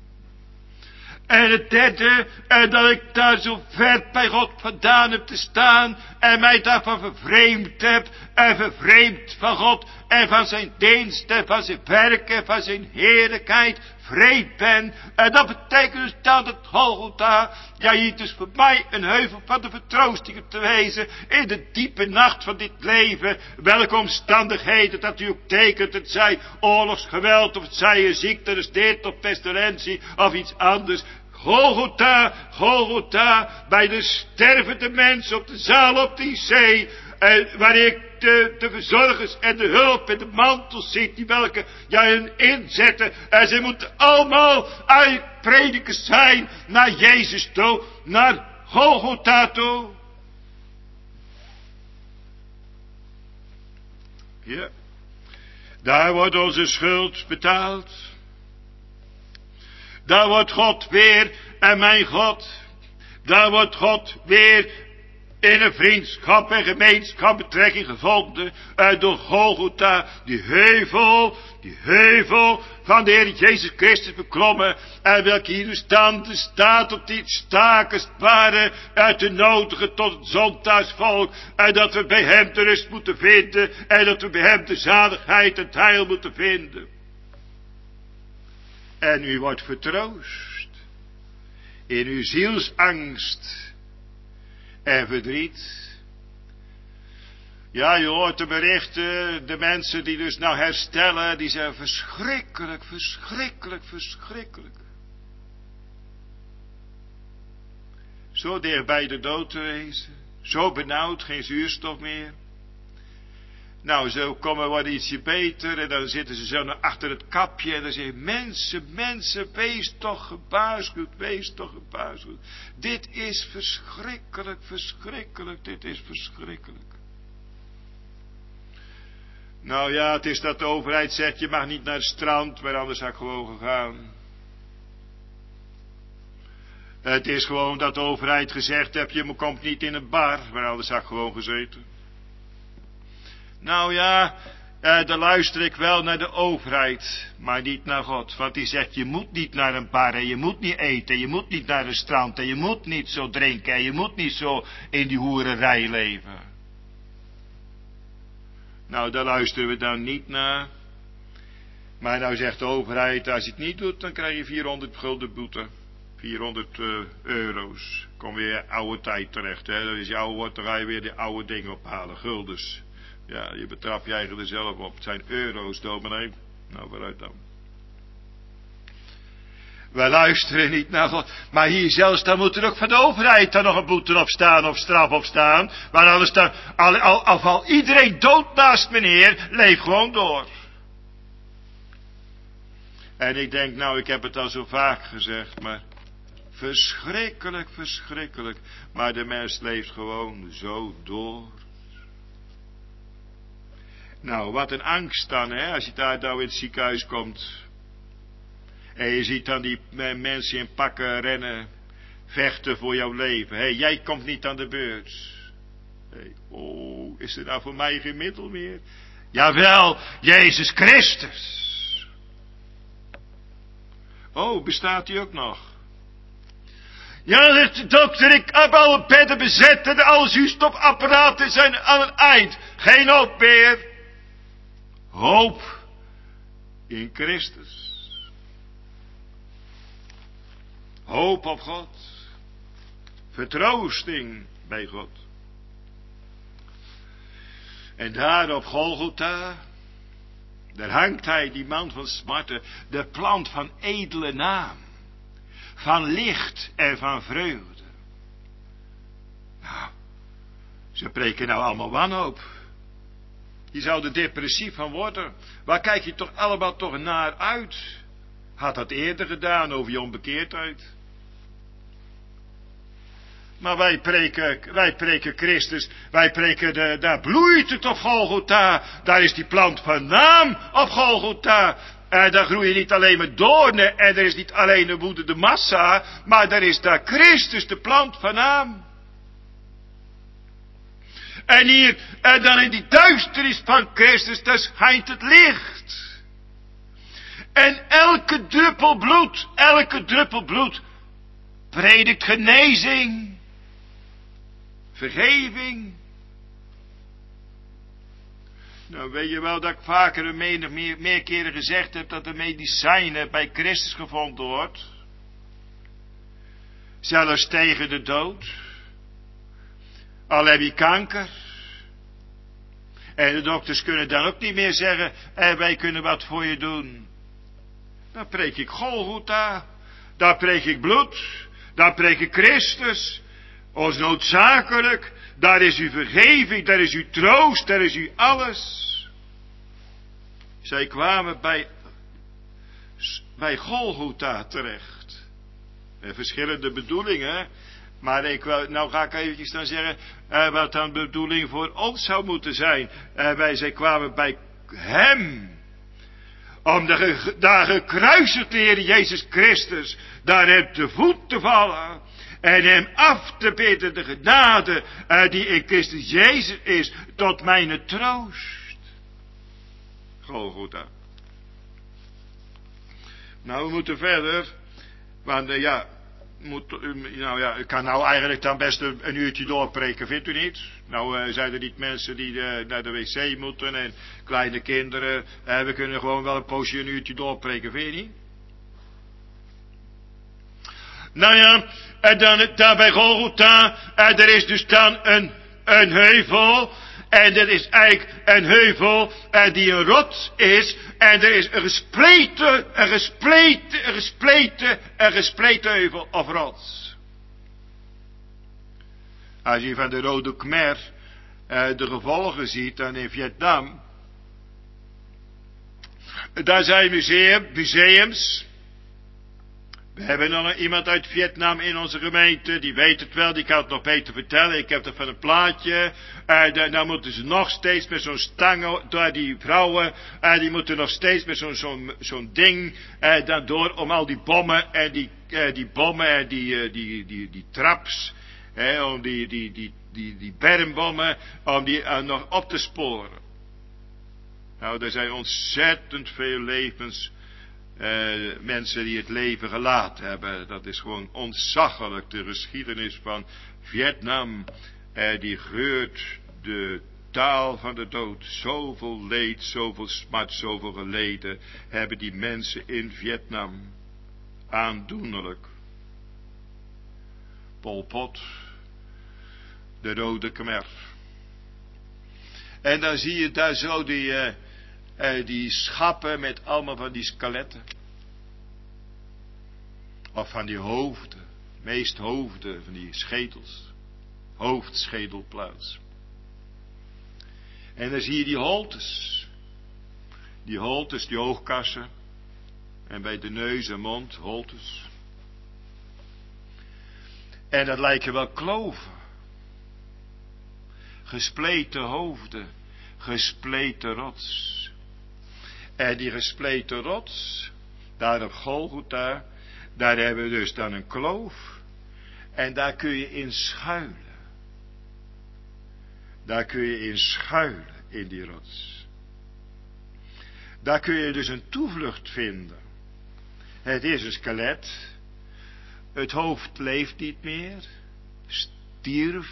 En het derde, en dat ik daar zo ver bij God vandaan heb te staan, en mij daarvan vervreemd heb, en vervreemd van God, en van zijn dienst, en van zijn werk, en van zijn heerlijkheid, vreemd ben. En dat betekent dus dan dat Golgotha, ja, hier dus voor mij een heuvel van de vertroosting te wezen, in de diepe nacht van dit leven, welke omstandigheden dat u ook tekent, het zij oorlogsgeweld, of het zij een ziekte, dus dit, of pestilentie, of iets anders. Golgotha, Golgotha, bij de stervende mens op de zaal op die zee, en waar ik de, de verzorgers en de hulp en de mantels zie, die welke, ja, hun inzetten, en ze moeten allemaal uitprediken zijn naar Jezus toe, naar Golgotha toe. Ja, daar wordt onze schuld betaald. Daar wordt God weer, en mijn God, daar wordt God weer in een vriendschap en gemeenschap betrekking gevonden, uh, door Golgotha, die heuvel, die heuvel van de Heer Jezus Christus beklommen, en welke hier nu staande staat op die stakers waren, uit te nodigen tot het zondagsvolk, en dat we bij hem de rust moeten vinden, en dat we bij hem de zaligheid en het heil moeten vinden. En u wordt vertroost in uw zielsangst. en verdriet. Ja, je hoort de berichten, de mensen die dus nou herstellen, die zijn verschrikkelijk, verschrikkelijk, verschrikkelijk. Zo dicht bij de dood te wezen, zo benauwd, geen zuurstof meer. Nou, zo komen wat ietsje beter en dan zitten ze zo naar achter het kapje en dan zeggen ze, mensen, mensen, wees toch gewaarschuwd, wees toch gewaarschuwd. Dit is verschrikkelijk, verschrikkelijk, dit is verschrikkelijk. Nou ja, het is dat de overheid zegt, je mag niet naar het strand, maar anders had ik gewoon gegaan. Het is gewoon dat de overheid gezegd heeft, je komt niet in een bar, maar anders had ik gewoon gezeten. Nou ja, eh, dan luister ik wel naar de overheid, maar niet naar God. Want die zegt, je moet niet naar een bar en je moet niet eten, je moet niet naar een strand en je moet niet zo drinken en je moet niet zo in die hoererij leven. Nou, daar luisteren we dan niet naar. Maar nou zegt de overheid, als je het niet doet, dan krijg je vierhonderd gulden boete. vierhonderd uh, euro's. Kom weer oude tijd terecht, hè. Dat is je oude wordt, dan ga je weer die oude dingen ophalen, guldens. Ja, je betrapt je eigen er zelf op. Het zijn euro's, dominee. Nou, vooruit dan. Wij luisteren niet naar God. Maar hier zelfs, dan moet er ook van de overheid dan nog een boete op staan, of straf op staan. Maar anders dan, al, al, al valt iedereen dood naast meneer, leef gewoon door. En ik denk, nou, ik heb het al zo vaak gezegd, maar verschrikkelijk, verschrikkelijk. Maar de mens leeft gewoon zo door. Nou, wat een angst dan, hè, als je daar nou in het ziekenhuis komt. En je ziet dan die mensen in pakken rennen, vechten voor jouw leven. Hé, hey, jij komt niet aan de beurt. Hey, oh, is er nou voor mij geen middel meer? Jawel, Jezus Christus. Oh, bestaat die ook nog? Ja, zegt de dokter, ik heb alle bedden bezet en alle zuurstofapparaten zijn aan het eind. Geen hoop meer. Hoop in Christus. Hoop op God. Vertroosting bij God. En daar op Golgotha, daar hangt hij, die man van smarten, de plant van edele naam. Van licht en van vreugde. Nou, ze preken nou allemaal wanhoop. Je zou er depressief van worden. Waar kijk je toch allemaal toch naar uit? Had dat eerder gedaan over je onbekeerdheid. Maar wij preken, wij preken Christus, wij preken, de, daar bloeit het op Golgotha, daar is die plant van naam op Golgotha. En daar groeien niet alleen maar doornen, en er is niet alleen een woedende massa, maar daar is daar Christus, de plant van naam. En hier, en dan in die duisternis van Christus, daar schijnt het licht. En elke druppel bloed, elke druppel bloed, predikt genezing. Vergeving. Nou, weet je wel dat ik vaker en meer, meer, meer keren gezegd heb dat de medicijnen bij Christus gevonden wordt. Zelfs tegen de dood. Al heb je kanker. En de dokters kunnen dan ook niet meer zeggen, eh, wij kunnen wat voor je doen. Dan preek ik Golgotha. Daar preek ik bloed. Daar preek ik Christus. Ons noodzakelijk. Daar is uw vergeving. Daar is uw troost. Daar is uw alles. Zij kwamen bij, bij Golgotha terecht. En verschillende bedoelingen. Maar ik wil, nou ga ik eventjes dan zeggen, eh, wat dan de bedoeling voor ons zou moeten zijn. Eh, wij zij kwamen bij hem. Om de, daar gekruisigde Heer Jezus Christus, daar hem te voet te vallen. En hem af te bidden, de genade uh, die in Christus Jezus is, tot mijn troost. Golgotha. Nou, we moeten verder. Want uh, ja, moet, uh, nou ja, ik kan nou eigenlijk dan best een, een uurtje doorpreken, vindt u niet? Nou uh, zijn er niet mensen die uh, naar de wc moeten en kleine kinderen. Uh, we kunnen gewoon wel een poosje een uurtje doorpreken, vind je niet? Nou ja, en dan, daar bij Golgotha, en er is dus dan een, een heuvel. En er is eigenlijk een heuvel en die een rots is. En er is een gespleten, een gespleten, een gespleten, een gespleten heuvel of rots. Als je van de Rode Khmer uh, de gevolgen ziet dan in Vietnam. Daar zijn museum, museums. We hebben nog iemand uit Vietnam in onze gemeente, die weet het wel, die kan het nog beter vertellen. Ik heb er van een plaatje, uh, daar, daar moeten ze nog steeds met zo'n stang, door die vrouwen, uh, die moeten nog steeds met zo'n zo'n zo'n ding, uh, dan door om al die bommen en die, uh, die bommen en die, uh, die, die, die traps, uh, om die, die, die, die, die bermbommen, om die uh, nog op te sporen. Nou, er zijn ontzettend veel levens. Uh, mensen die het leven gelaten hebben. Dat is gewoon ontzaglijk. De geschiedenis van Vietnam. Uh, die geurt de taal van de dood. Zoveel leed, zoveel smart, zoveel geleden hebben die mensen in Vietnam. Aandoenlijk. Pol Pot. De Rode Khmer. En dan zie je daar zo die... Uh, Uh, die schappen met allemaal van die skeletten. Of van die hoofden. Meest hoofden van die schetels. Hoofdschedelplaats. En dan zie je die holtes. Die holtes, die oogkassen. En bij de neus en mond holtes. En dat lijken wel kloven. Gespleten hoofden. Gespleten rots. En die gespleten rots, daar op Golgotha, daar hebben we dus dan een kloof. En daar kun je in schuilen. Daar kun je in schuilen, in die rots. Daar kun je dus een toevlucht vinden. Het is een skelet. Het hoofd leeft niet meer. Stierf.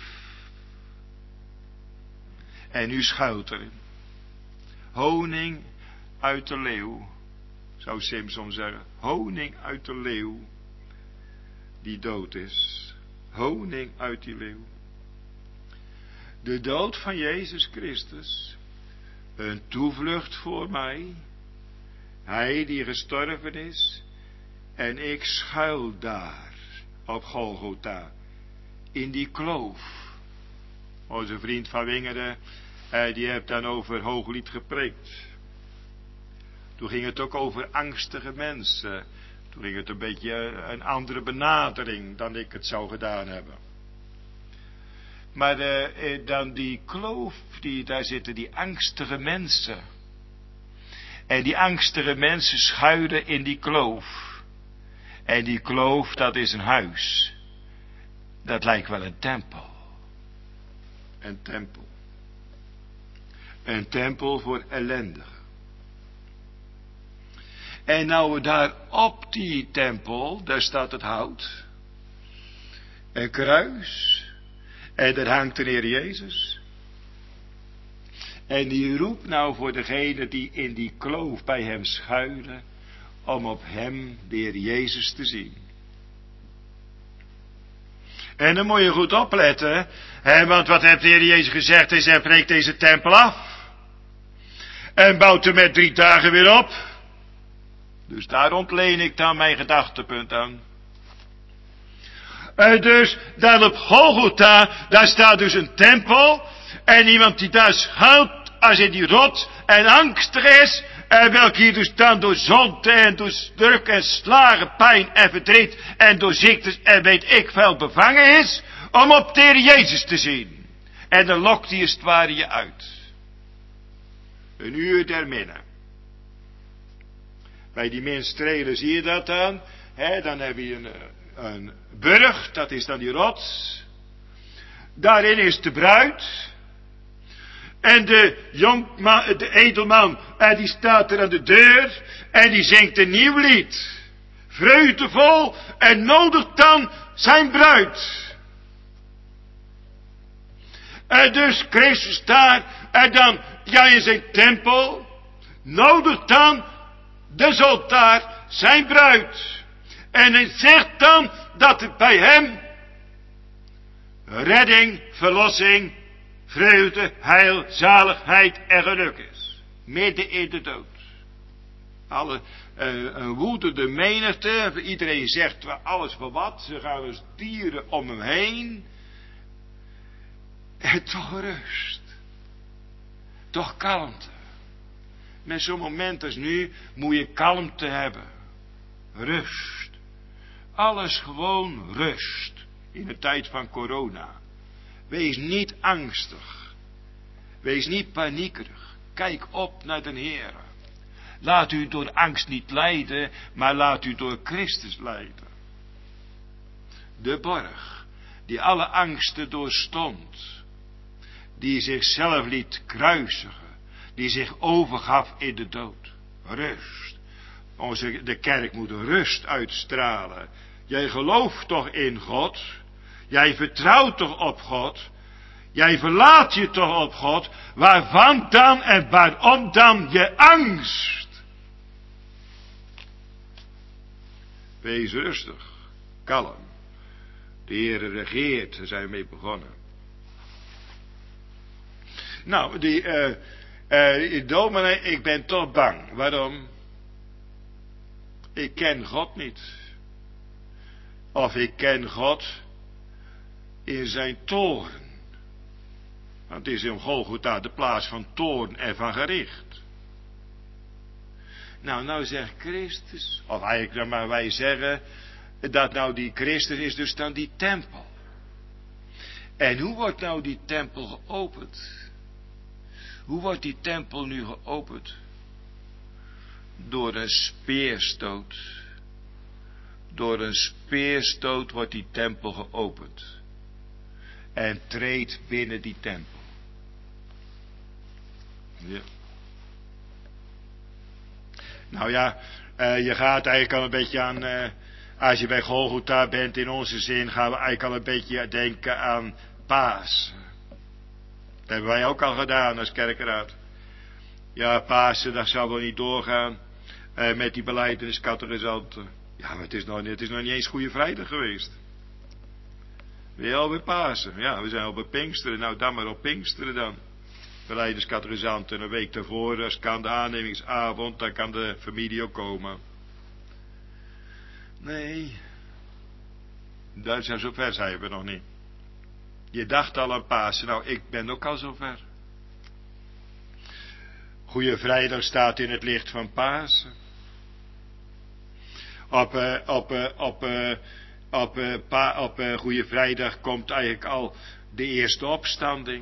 En nu schuilt erin. Honing uit de leeuw, zou Simpson zeggen. Honing uit de leeuw, die dood is. Honing uit die leeuw. De dood van Jezus Christus, een toevlucht voor mij. Hij die gestorven is, en ik schuil daar, op Golgotha, in die kloof. Onze vriend van Wingeren, die heeft dan over Hooglied gepreekt. Toen ging het ook over angstige mensen. Toen ging het een beetje een andere benadering dan ik het zou gedaan hebben. Maar uh, dan die kloof, die, daar zitten die angstige mensen. En die angstige mensen schuilen in die kloof. En die kloof, dat is een huis. Dat lijkt wel een tempel. Een tempel. Een tempel voor ellendigen. En nou daar op die tempel, daar staat het hout. Een kruis. En daar hangt de Heer Jezus. En die roept nou voor degene die in die kloof bij hem schuilen, om op hem, de Heer Jezus, te zien. En dan moet je goed opletten, hè, want wat heeft de Heer Jezus gezegd? Hij zei, breek deze tempel af. En bouwt hem met drie dagen weer op. Dus daar ontleen ik dan mijn gedachtepunt aan. Uh, dus daar op Golgotha, daar staat dus een tempel. En iemand die daar schuilt als in die rot en angstig is. En welke hier dus dan door zonde en door druk en slagen, pijn en verdriet en door ziektes en weet ik veel bevangen is. Om op de Heer Jezus te zien. En dan lokt hij als het ware je uit. Een uur der minne. Bij die minstrelen zie je dat dan. He, dan heb je een, een burg, dat is dan die rots. Daarin is de bruid. En de, jongman, de edelman, en die staat er aan de deur. En die zingt een nieuw lied. Vreugdevol en nodigt dan zijn bruid. En dus Christus daar, en dan, ja in zijn tempel, nodigt dan de zondaar zijn bruid. En het zegt dan dat het bij hem redding, verlossing, vreugde, heil, zaligheid en geluk is. Midden in de dood. Alle, uh, een woedende menigte, iedereen zegt alles voor wat, ze gaan als dieren om hem heen. En toch rust. Toch kalmte. Met zo'n moment als nu moet je kalmte hebben. Rust. Alles gewoon rust. In de tijd van corona. Wees niet angstig. Wees niet paniekerig. Kijk op naar de Heer. Laat u door angst niet leiden, maar laat u door Christus leiden. De borg, die alle angsten doorstond. Die zichzelf liet kruisigen. Die zich overgaf in de dood. Rust. Onze, de kerk moet rust uitstralen. Jij gelooft toch in God? Jij vertrouwt toch op God? Jij verlaat je toch op God? Waarvan dan en waarom dan je angst? Wees rustig, kalm. De Heer regeert, daar zijn we mee begonnen. Nou, die uh, uh, dominee, ik ben toch bang. Waarom? Ik ken God niet. Of ik ken God in zijn toorn. Want het is in Golgotha de plaats van toorn en van gericht. Nou, nou zegt Christus, of eigenlijk dan maar wij zeggen, dat nou die Christus is dus dan die tempel. En hoe wordt nou die tempel geopend? Hoe wordt die tempel nu geopend? Door een speerstoot. Door een speerstoot wordt die tempel geopend. En treedt binnen die tempel. Ja. Nou ja, uh, je gaat eigenlijk al een beetje aan, uh, als je bij Golgotha bent in onze zin, gaan we eigenlijk al een beetje denken aan Pasen. Dat hebben wij ook al gedaan als kerkraad. Ja, Pasen, dat zou wel niet doorgaan uh, met die belijdeniscatechisanten. Ja, maar het is, nog, het is nog niet eens Goede Vrijdag geweest. Weer alweer Pasen. Ja, we zijn al bij Pinksteren. Nou, dan maar op Pinksteren dan. Belijdeniscatechisanten. Een week daarvoor, dus kan de aannemingsavond, dan kan de familie ook komen. Nee. Dat zijn zover zijn we nog niet. Je dacht al aan Pasen. Nou, ik ben ook al zover. Goede Vrijdag staat in het licht van Pasen. Op, uh, op, uh, op, uh, op, uh, pa, op uh, Goede Vrijdag komt eigenlijk al de eerste opstanding.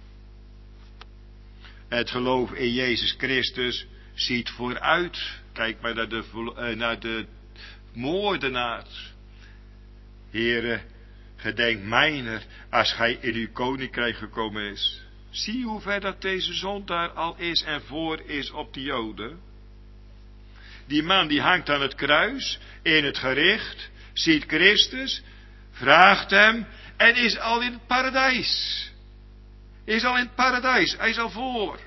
Het geloof in Jezus Christus ziet vooruit. Kijk maar naar de, uh, naar de moordenaars. Heere, gedenk mijner als gij in uw koninkrijk gekomen is. Zie hoe ver dat deze zondaar al is en voor is op de Joden. Die man die hangt aan het kruis, in het gericht, ziet Christus, vraagt hem en is al in het paradijs. Is al in het paradijs, hij is al voor.